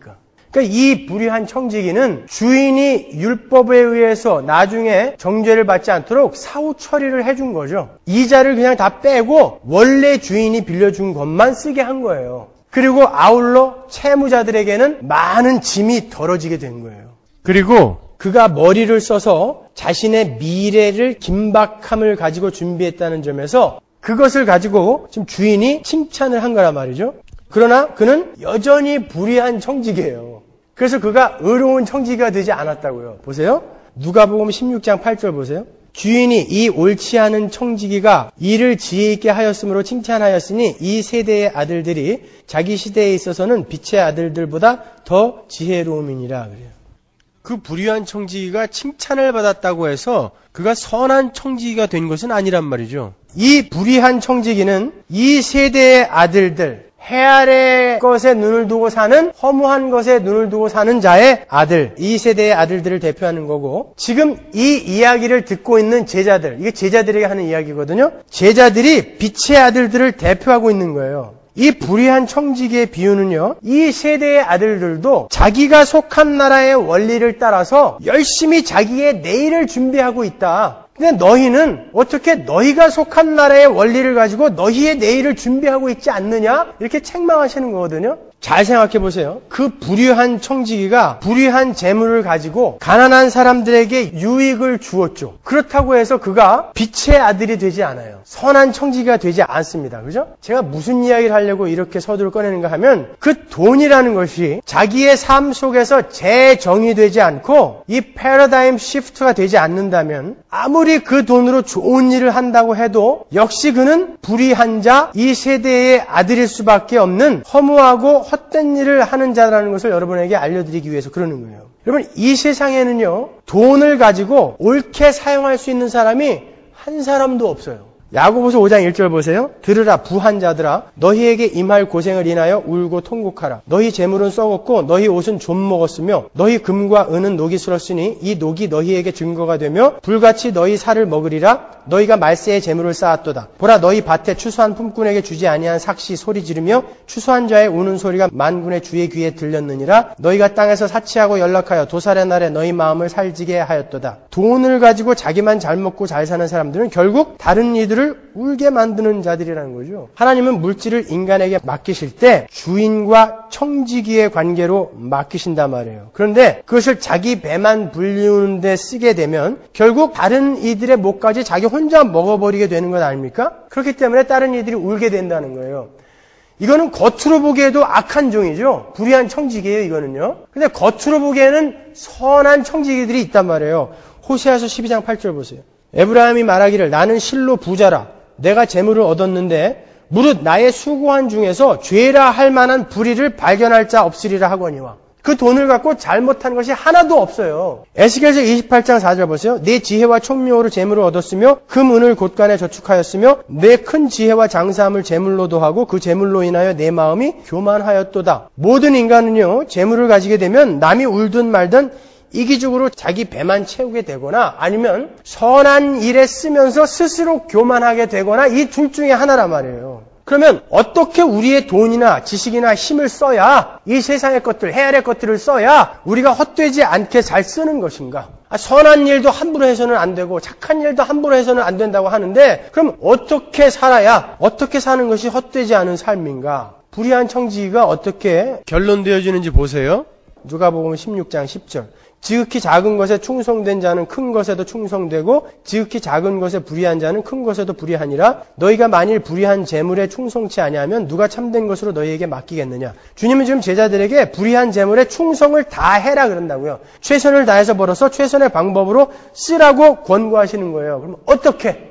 그러니까 이 불의한 청지기는 주인이 율법에 의해서 나중에 정죄를 받지 않도록 사후 처리를 해준 거죠. 이자를 그냥 다 빼고 원래 주인이 빌려준 것만 쓰게 한 거예요. 그리고 아울러 채무자들에게는 많은 짐이 덜어지게 된 거예요. 그리고 그가 머리를 써서 자신의 미래를 긴박함을 가지고 준비했다는 점에서 그것을 가지고 지금 주인이 칭찬을 한 거란 말이죠. 그러나 그는 여전히 불의한 청지기예요. 그래서 그가 의로운 청지기가 되지 않았다고요. 보세요. 누가복음 16장 8절 보세요. 주인이 이 옳지 않은 청지기가 일을 지혜 있게 하였으므로 칭찬하였으니 이 세대의 아들들이 자기 시대에 있어서는 빛의 아들들보다 더 지혜로움이니라 그래요. 그 불의한 청지기가 칭찬을 받았다고 해서 그가 선한 청지기가 된 것은 아니란 말이죠. 이 불의한 청지기는 이 세대의 아들들, 해 아래 것에 눈을 두고 사는, 허무한 것에 눈을 두고 사는 자의 아들, 이 세대의 아들들을 대표하는 거고, 지금 이 이야기를 듣고 있는 제자들, 이게 제자들에게 하는 이야기거든요. 제자들이 빛의 아들들을 대표하고 있는 거예요. 이 불의한 청지기의 비유는요, 이 세대의 아들들도 자기가 속한 나라의 원리를 따라서 열심히 자기의 내일을 준비하고 있다. 근데 너희는 어떻게 너희가 속한 나라의 원리를 가지고 너희의 내일을 준비하고 있지 않느냐? 이렇게 책망하시는 거거든요. 잘 생각해 보세요. 그 불의한 청지기가 불의한 재물을 가지고 가난한 사람들에게 유익을 주었죠. 그렇다고 해서 그가 빛의 아들이 되지 않아요. 선한 청지기가 되지 않습니다. 그죠? 제가 무슨 이야기를 하려고 이렇게 서두를 꺼내는가 하면 그 돈이라는 것이 자기의 삶 속에서 재정의되지 않고 이 패러다임 시프트가 되지 않는다면 아무리 그 돈으로 좋은 일을 한다고 해도 역시 그는 불의한 자, 이 세대의 아들일 수밖에 없는 허무하고 헛된 일을 하는 자라는 것을 여러분에게 알려드리기 위해서 그러는 거예요. 여러분, 이 세상에는요, 돈을 가지고 옳게 사용할 수 있는 사람이 한 사람도 없어요. 야고보서 5장 1절 보세요. 들으라 부한 자들아 너희에게 임할 고생을 인하여 울고 통곡하라. 너희 재물은 썩었고 너희 옷은 좀 먹었으며 너희 금과 은은 녹이 슬었으니 이 녹이 너희에게 증거가 되며 불같이 너희 살을 먹으리라. 너희가 말세의 재물을 쌓았도다. 보라 너희 밭에 추수한 품꾼에게 주지 아니한 삭시 소리 지르며 추수한 자의 우는 소리가 만군의 주의 귀에 들렸느니라. 너희가 땅에서 사치하고 연락하여 도살의 날에 너희 마음을 살지게 하였도다. 돈을 가지고 자기만 잘 먹고 잘 사는 사람들은 결국 다른 이들을 울게 만드는 자들이라는 거죠. 하나님은 물질을 인간에게 맡기실 때 주인과 청지기의 관계로 맡기신단 말이에요. 그런데 그것을 자기 배만 불리우는 데 쓰게 되면 결국 다른 이들의 목까지 자기 혼자 먹어버리게 되는 것 아닙니까? 그렇기 때문에 다른 이들이 울게 된다는 거예요. 이거는 겉으로 보기에도 악한 종이죠. 불의한 청지기예요, 이거는요. 근데 겉으로 보기에는 선한 청지기들이 있단 말이에요. 호세아서 12장 8절 보세요. 에브라임이 말하기를 나는 실로 부자라 내가 재물을 얻었는데 무릇 나의 수고한 중에서 죄라 할 만한 불의를 발견할 자 없으리라 하거니와. 그 돈을 갖고 잘못한 것이 하나도 없어요. 에스겔서 28장 4절 보세요. 내 지혜와 총명으로 재물을 얻었으며 금 은을 곳간에 저축하였으며 내 큰 지혜와 장사함을 재물로도 하고 그 재물로 인하여 내 마음이 교만하였도다. 모든 인간은요 재물을 가지게 되면 남이 울든 말든 이기적으로 자기 배만 채우게 되거나 아니면 선한 일에 쓰면서 스스로 교만하게 되거나 이 둘 중에 하나란 말이에요. 그러면 어떻게 우리의 돈이나 지식이나 힘을 써야 이 세상의 것들, 해 아래 것들을 써야 우리가 헛되지 않게 잘 쓰는 것인가? 선한 일도 함부로 해서는 안 되고 착한 일도 함부로 해서는 안 된다고 하는데 그럼 어떻게 살아야 어떻게 사는 것이 헛되지 않은 삶인가? 불의한 청지기가 어떻게 결론되어지는지 보세요. 누가복음 16장 10절. 지극히 작은 것에 충성된 자는 큰 것에도 충성되고 지극히 작은 것에 불의한 자는 큰 것에도 불의하니라. 너희가 만일 불의한 재물에 충성치 아니하면 누가 참된 것으로 너희에게 맡기겠느냐. 주님은 지금 제자들에게 불의한 재물에 충성을 다해라 그런다고요. 최선을 다해서 벌어서 최선의 방법으로 쓰라고 권고하시는 거예요. 그럼 어떻게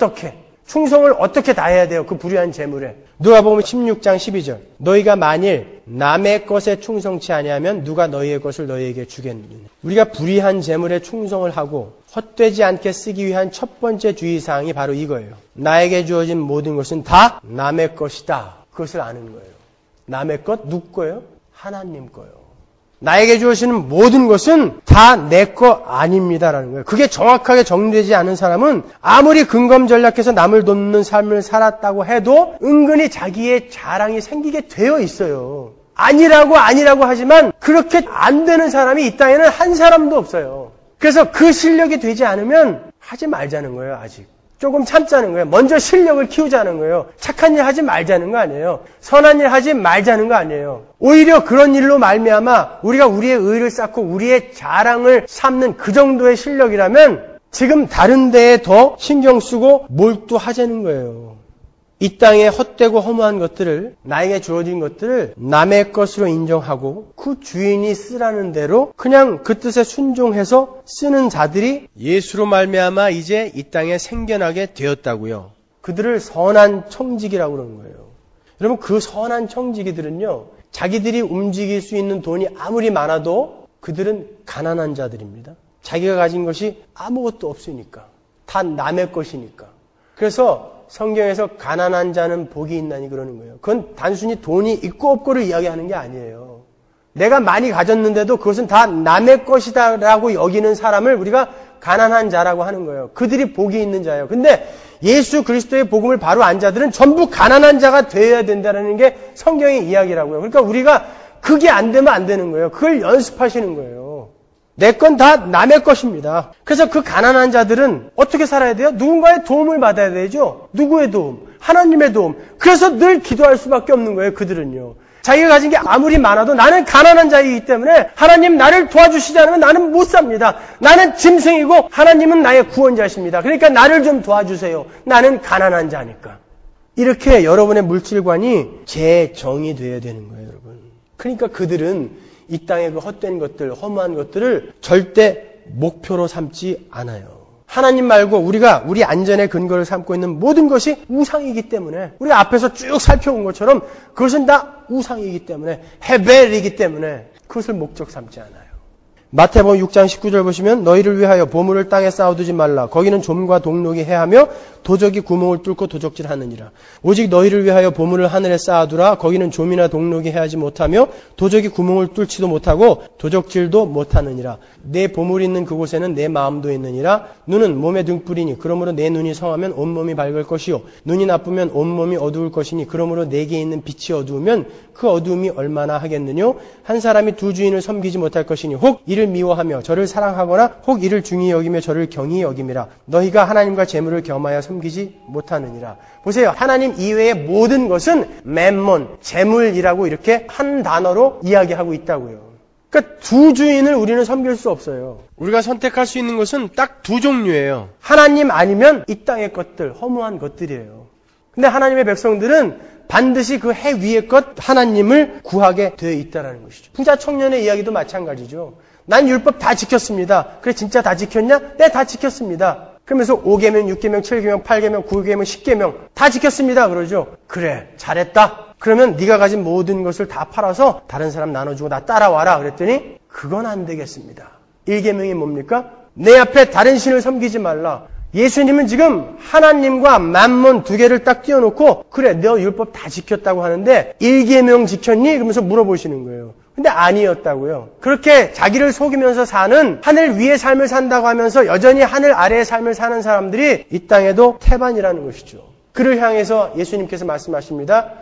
충성을 어떻게 다해야 돼요? 그 불의한 재물에. 누가복음 16장 12절. 너희가 만일 남의 것에 충성치 아니하면 누가 너희의 것을 너희에게 주겠느냐. 우리가 불의한 재물에 충성을 하고 헛되지 않게 쓰기 위한 첫 번째 주의사항이 바로 이거예요. 나에게 주어진 모든 것은 다 남의 것이다. 그것을 아는 거예요. 남의 것 누구 거예요? 하나님 거예요. 나에게 주어지는 모든 것은 다 내 거 아닙니다라는 거예요. 그게 정확하게 정리되지 않은 사람은 아무리 근검전략해서 남을 돕는 삶을 살았다고 해도 은근히 자기의 자랑이 생기게 되어 있어요. 아니라고 하지만 그렇게 안 되는 사람이 이 땅에는 한 사람도 없어요. 그래서 그 실력이 되지 않으면 하지 말자는 거예요. 아직. 조금 참자는 거예요. 먼저 실력을 키우자는 거예요. 착한 일 하지 말자는 거 아니에요. 선한 일 하지 말자는 거 아니에요. 오히려 그런 일로 말미암아 우리가 우리의 의를 쌓고 우리의 자랑을 삼는 그 정도의 실력이라면 지금 다른 데에 더 신경 쓰고 몰두하자는 거예요. 이 땅에 헛되고 허무한 것들을, 나에게 주어진 것들을 남의 것으로 인정하고 그 주인이 쓰라는 대로 그냥 그 뜻에 순종해서 쓰는 자들이 예수로 말미암아 이제 이 땅에 생겨나게 되었다고요. 그들을 선한 청지기라고 그러는 거예요. 여러분, 그 선한 청지기들은요, 자기들이 움직일 수 있는 돈이 아무리 많아도 그들은 가난한 자들입니다. 자기가 가진 것이 아무것도 없으니까. 다 남의 것이니까. 그래서 성경에서 가난한 자는 복이 있나니 그러는 거예요. 그건 단순히 돈이 있고 없고를 이야기하는 게 아니에요. 내가 많이 가졌는데도 그것은 다 남의 것이다라고 여기는 사람을 우리가 가난한 자라고 하는 거예요. 그들이 복이 있는 자예요. 근데 예수 그리스도의 복음을 바로 안 자들은 전부 가난한 자가 되어야 된다는 게 성경의 이야기라고요. 그러니까 우리가 그게 안 되면 안 되는 거예요. 그걸 연습하시는 거예요. 내 건 다 남의 것입니다. 그래서 그 가난한 자들은 어떻게 살아야 돼요? 누군가의 도움을 받아야 되죠. 누구의 도움? 하나님의 도움. 그래서 늘 기도할 수밖에 없는 거예요. 그들은요. 자기가 가진 게 아무리 많아도 나는 가난한 자이기 때문에 하나님 나를 도와주시지 않으면 나는 못 삽니다. 나는 짐승이고 하나님은 나의 구원자십니다. 그러니까 나를 좀 도와주세요. 나는 가난한 자니까. 이렇게 여러분의 물질관이 재정이 돼야 되는 거예요, 여러분. 그러니까 그들은 이 땅의 그 헛된 것들, 허무한 것들을 절대 목표로 삼지 않아요. 하나님 말고 우리가 우리 안전의 근거를 삼고 있는 모든 것이 우상이기 때문에, 우리가 앞에서 쭉 살펴온 것처럼 그것은 다 우상이기 때문에, 헤벨이기 때문에 그것을 목적 삼지 않아요. 마태복음 6장 19절 보시면 너희를 위하여 보물을 땅에 쌓아두지 말라. 거기는 좀과 동록이 해하며 도적이 구멍을 뚫고 도적질하느니라. 오직 너희를 위하여 보물을 하늘에 쌓아두라. 거기는 좀이나 동록이 해하지 못하며 도적이 구멍을 뚫지도 못하고 도적질도 못하느니라. 내 보물이 있는 그곳에는 내 마음도 있느니라. 눈은 몸의 등불이니 그러므로 내 눈이 성하면 온몸이 밝을 것이요 눈이 나쁘면 온몸이 어두울 것이니 그러므로 내게 있는 빛이 어두우면 그 어두움이 얼마나 하겠느뇨. 한 사람이 두 주인을 섬기지 못할 것이니 혹 이를 미워하며 저를 사랑하거나 혹 이를 중히 여기며 저를 경히 여김이라. 너희가 하나님과 재물을 겸하여 섬기지 못하느니라. 보세요. 하나님 이외의 모든 것은 맴몬, 재물이라고 이렇게 한 단어로 이야기하고 있다고요. 그러니까 두 주인을 우리는 섬길 수 없어요. 우리가 선택할 수 있는 것은 딱 두 종류예요. 하나님 아니면 이 땅의 것들, 허무한 것들이에요. 근데 하나님의 백성들은 반드시 그 해 위의 것 하나님을 구하게 되어 있다는 것이죠. 부자 청년의 이야기도 마찬가지죠. 난 율법 다 지켰습니다. 그래 진짜 다 지켰냐? 네, 다 지켰습니다. 그러면서 5계명, 6계명, 7계명, 8계명, 9계명, 10계명 다 지켰습니다. 그러죠. 그래 잘했다. 그러면 네가 가진 모든 것을 다 팔아서 다른 사람 나눠주고 나 따라와라. 그랬더니 그건 안 되겠습니다. 1계명이 뭡니까? 내 앞에 다른 신을 섬기지 말라. 예수님은 지금 하나님과 맘몬 두 개를 딱 띄워놓고 그래 너 율법 다 지켰다고 하는데 1계명 지켰니? 그러면서 물어보시는 거예요. 근데 아니었다고요. 그렇게 자기를 속이면서 사는 하늘 위의 삶을 산다고 하면서 여전히 하늘 아래의 삶을 사는 사람들이 이 땅에도 태반이라는 것이죠. 그를 향해서 예수님께서 말씀하십니다.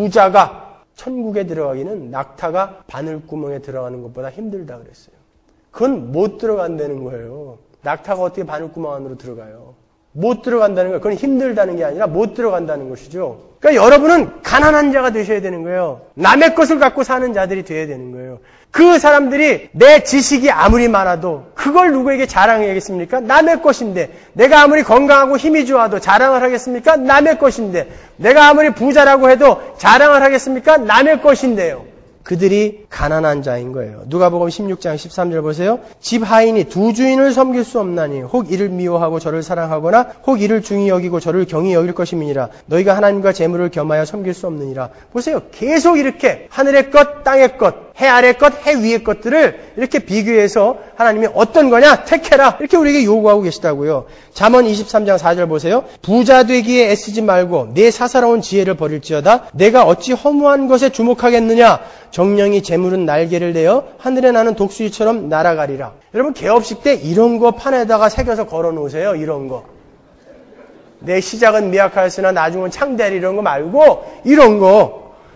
부자가 천국에 들어가기는 낙타가 바늘구멍에 들어가는 것보다 힘들다 그랬어요. 그건 못 들어간다는 거예요. 낙타가 어떻게 바늘구멍 안으로 들어가요? 못 들어간다는 거예요. 그건 힘들다는 게 아니라 못 들어간다는 것이죠. 그러니까 여러분은 가난한 자가 되셔야 되는 거예요. 남의 것을 갖고 사는 자들이 되어야 되는 거예요. 그 사람들이 내 지식이 아무리 많아도 그걸 누구에게 자랑해야겠습니까? 남의 것인데. 내가 아무리 건강하고 힘이 좋아도 자랑을 하겠습니까? 남의 것인데. 내가 아무리 부자라고 해도 자랑을 하겠습니까? 남의 것인데요. 그들이 가난한 자인 거예요. 누가복음 16장 13절 보세요. 집 하인이 두 주인을 섬길 수 없나니 혹 이를 미워하고 저를 사랑하거나 혹 이를 중히 여기고 저를 경히 여길 것임이니라. 너희가 하나님과 재물을 겸하여 섬길 수 없느니라. 보세요. 계속 이렇게 하늘의 것, 땅의 것, 해 아래 것, 해 위의 것들을 이렇게 비교해서 하나님이 어떤 거냐? 택해라. 이렇게 우리에게 요구하고 계시다고요. 잠언 23장 4절 보세요. 부자 되기에 애쓰지 말고 내 사사로운 지혜를 버릴지어다. 내가 어찌 허무한 것에 주목하겠느냐? 정령이 재물은 날개를 내어 하늘에 나는 독수리처럼 날아가리라. 여러분 개업식 때 이런 거 판에다가 새겨서 걸어놓으세요. 이런 거. 내 시작은 미약하였으나 나중은 창대하리 이런 거 말고 이런 거.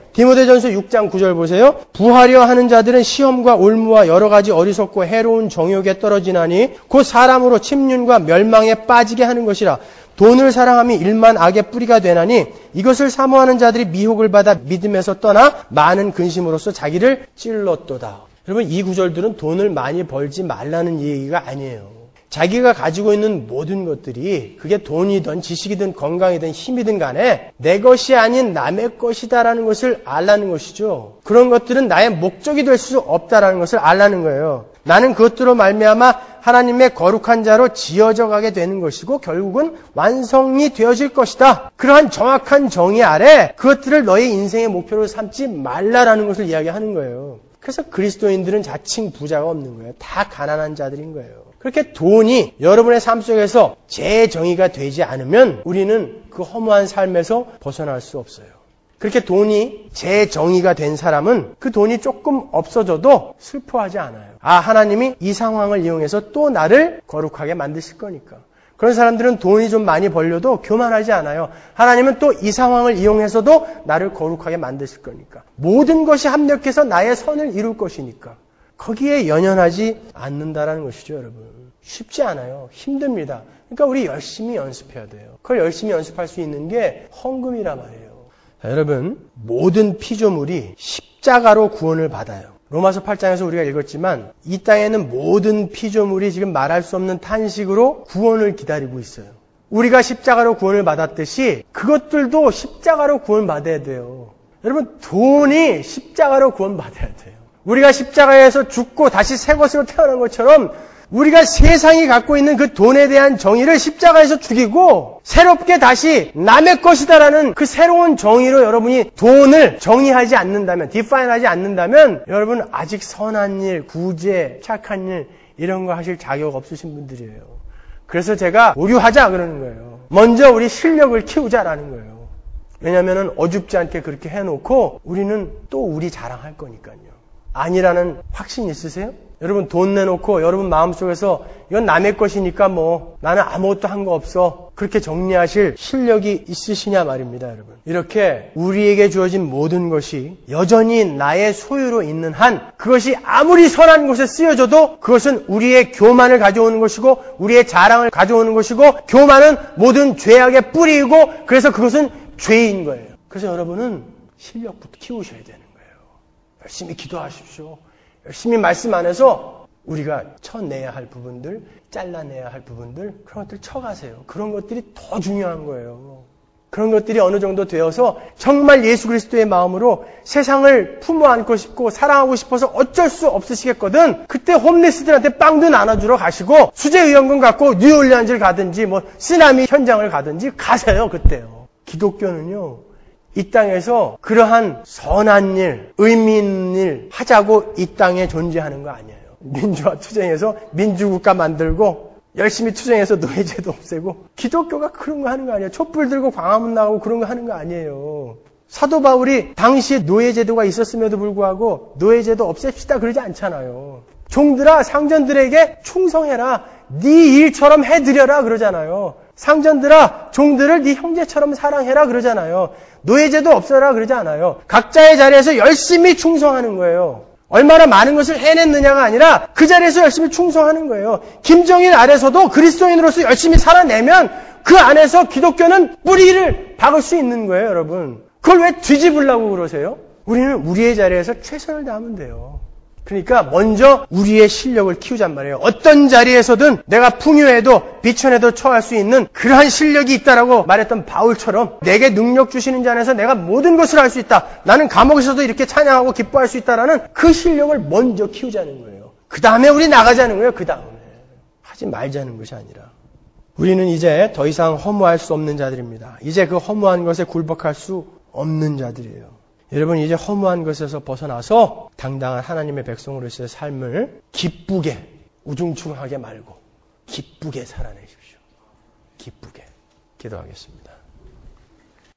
디모데전서 6장 9절 보세요. 부하려 하는 자들은 시험과 올무와 여러 가지 어리석고 해로운 정욕에 떨어지나니 곧 사람으로 침륜과 멸망에 빠지게 하는 것이라. 돈을 사랑함이 일만 악의 뿌리가 되나니 이것을 사모하는 자들이 미혹을 받아 믿음에서 떠나 많은 근심으로써 자기를 찔렀도다. 여러분, 이 구절들은 돈을 많이 벌지 말라는 얘기가 아니에요. 자기가 가지고 있는 모든 것들이 그게 돈이든 지식이든 건강이든 힘이든 간에 내 것이 아닌 남의 것이다라는 것을 알라는 것이죠. 그런 것들은 나의 목적이 될 수 없다라는 것을 알라는 거예요. 나는 그것들로 말미암아 하나님의 거룩한 자로 지어져 가게 되는 것이고 결국은 완성이 되어질 것이다. 그러한 정확한 정의 아래 그것들을 너의 인생의 목표로 삼지 말라라는 것을 이야기하는 거예요. 그래서 그리스도인들은 자칭 부자가 없는 거예요. 다 가난한 자들인 거예요. 그렇게 돈이 여러분의 삶 속에서 제 정의가 되지 않으면 우리는 그 허무한 삶에서 벗어날 수 없어요. 그렇게 돈이 제 정의가 된 사람은 그 돈이 조금 없어져도 슬퍼하지 않아요. 하나님이 이 상황을 이용해서 또 나를 거룩하게 만드실 거니까. 그런 사람들은 돈이 좀 많이 벌려도 교만하지 않아요. 하나님은 또 이 상황을 이용해서도 나를 거룩하게 만드실 거니까. 모든 것이 합력해서 나의 선을 이룰 것이니까. 거기에 연연하지 않는다라는 것이죠, 여러분. 쉽지 않아요. 힘듭니다. 그러니까 우리 열심히 연습해야 돼요. 그걸 열심히 연습할 수 있는 게 헌금이란 말이에요. 자, 여러분, 모든 피조물이 십자가로 구원을 받아요. 로마서 8장에서 우리가 읽었지만 이 땅에는 모든 피조물이 지금 말할 수 없는 탄식으로 구원을 기다리고 있어요. 우리가 십자가로 구원을 받았듯이 그것들도 십자가로 구원받아야 돼요. 여러분, 돈이 십자가로 구원받아야 돼요. 우리가 십자가에서 죽고 다시 새 것으로 태어난 것처럼 우리가 세상이 갖고 있는 그 돈에 대한 정의를 십자가에서 죽이고 새롭게 다시 남의 것이다라는 그 새로운 정의로 여러분이 돈을 정의하지 않는다면, 디파인하지 않는다면 여러분 아직 선한 일, 구제, 착한 일 이런 거 하실 자격 없으신 분들이에요. 그래서 제가 오류하자 그러는 거예요. 먼저 우리 실력을 키우자라는 거예요. 왜냐하면 어줍지 않게 그렇게 해놓고 우리는 또 우리 자랑할 거니까요. 아니라는 확신 있으세요? 여러분 돈 내놓고 여러분 마음속에서 이건 남의 것이니까 뭐 나는 아무것도 한 거 없어 그렇게 정리하실 실력이 있으시냐 말입니다. 여러분 이렇게 우리에게 주어진 모든 것이 여전히 나의 소유로 있는 한 그것이 아무리 선한 곳에 쓰여져도 그것은 우리의 교만을 가져오는 것이고 우리의 자랑을 가져오는 것이고 교만은 모든 죄악의 뿌리이고 그래서 그것은 죄인 거예요. 그래서 여러분은 실력부터 키우셔야 되는 거예요. 열심히 기도하십시오. 열심히 말씀 안에서 우리가 쳐내야 할 부분들, 잘라내야 할 부분들 그런 것들 쳐가세요. 그런 것들이 더 중요한 거예요. 그런 것들이 어느 정도 되어서 정말 예수 그리스도의 마음으로 세상을 품어 안고 싶고 사랑하고 싶어서 어쩔 수 없으시겠거든. 그때 홈리스들한테 빵도 나눠주러 가시고 수제의원금 갖고 뉴올리안즈를 가든지 뭐 쓰나미 현장을 가든지 가세요. 그때요. 기독교는요. 이 땅에서 그러한 선한 일, 의미 있는 일 하자고 이 땅에 존재하는 거 아니에요. 민주화 투쟁해서 민주국가 만들고 열심히 투쟁해서 노예제도 없애고 기독교가 그런 거 하는 거 아니에요. 촛불 들고 광화문 나가고 그런 거 하는 거 아니에요. 사도 바울이 당시에 노예제도가 있었음에도 불구하고 노예제도 없앱시다 그러지 않잖아요. 종들아 상전들에게 충성해라. 네 일처럼 해드려라 그러잖아요. 상전들아 종들을 네 형제처럼 사랑해라 그러잖아요. 노예제도 없애라 그러지 않아요. 각자의 자리에서 열심히 충성하는 거예요. 얼마나 많은 것을 해냈느냐가 아니라 그 자리에서 열심히 충성하는 거예요. 김정일 아래서도 그리스도인으로서 열심히 살아내면 그 안에서 기독교는 뿌리를 박을 수 있는 거예요, 여러분. 그걸 왜 뒤집으려고 그러세요? 우리는 우리의 자리에서 최선을 다하면 돼요. 그러니까 먼저 우리의 실력을 키우잔 말이에요. 어떤 자리에서든 내가 풍요해도 비천해도 처할 수 있는 그러한 실력이 있다라고 말했던 바울처럼 내게 능력 주시는 자 안에서 내가 모든 것을 할 수 있다. 나는 감옥에서도 이렇게 찬양하고 기뻐할 수 있다라는 그 실력을 먼저 키우자는 거예요. 그 다음에 우리 나가자는 거예요. 그 다음에. 하지 말자는 것이 아니라. 우리는 이제 더 이상 허무할 수 없는 자들입니다. 이제 그 허무한 것에 굴복할 수 없는 자들이에요. 여러분 이제 허무한 것에서 벗어나서 당당한 하나님의 백성으로서의 삶을 기쁘게 우중충하게 말고 기쁘게 살아내십시오. 기쁘게 기도하겠습니다.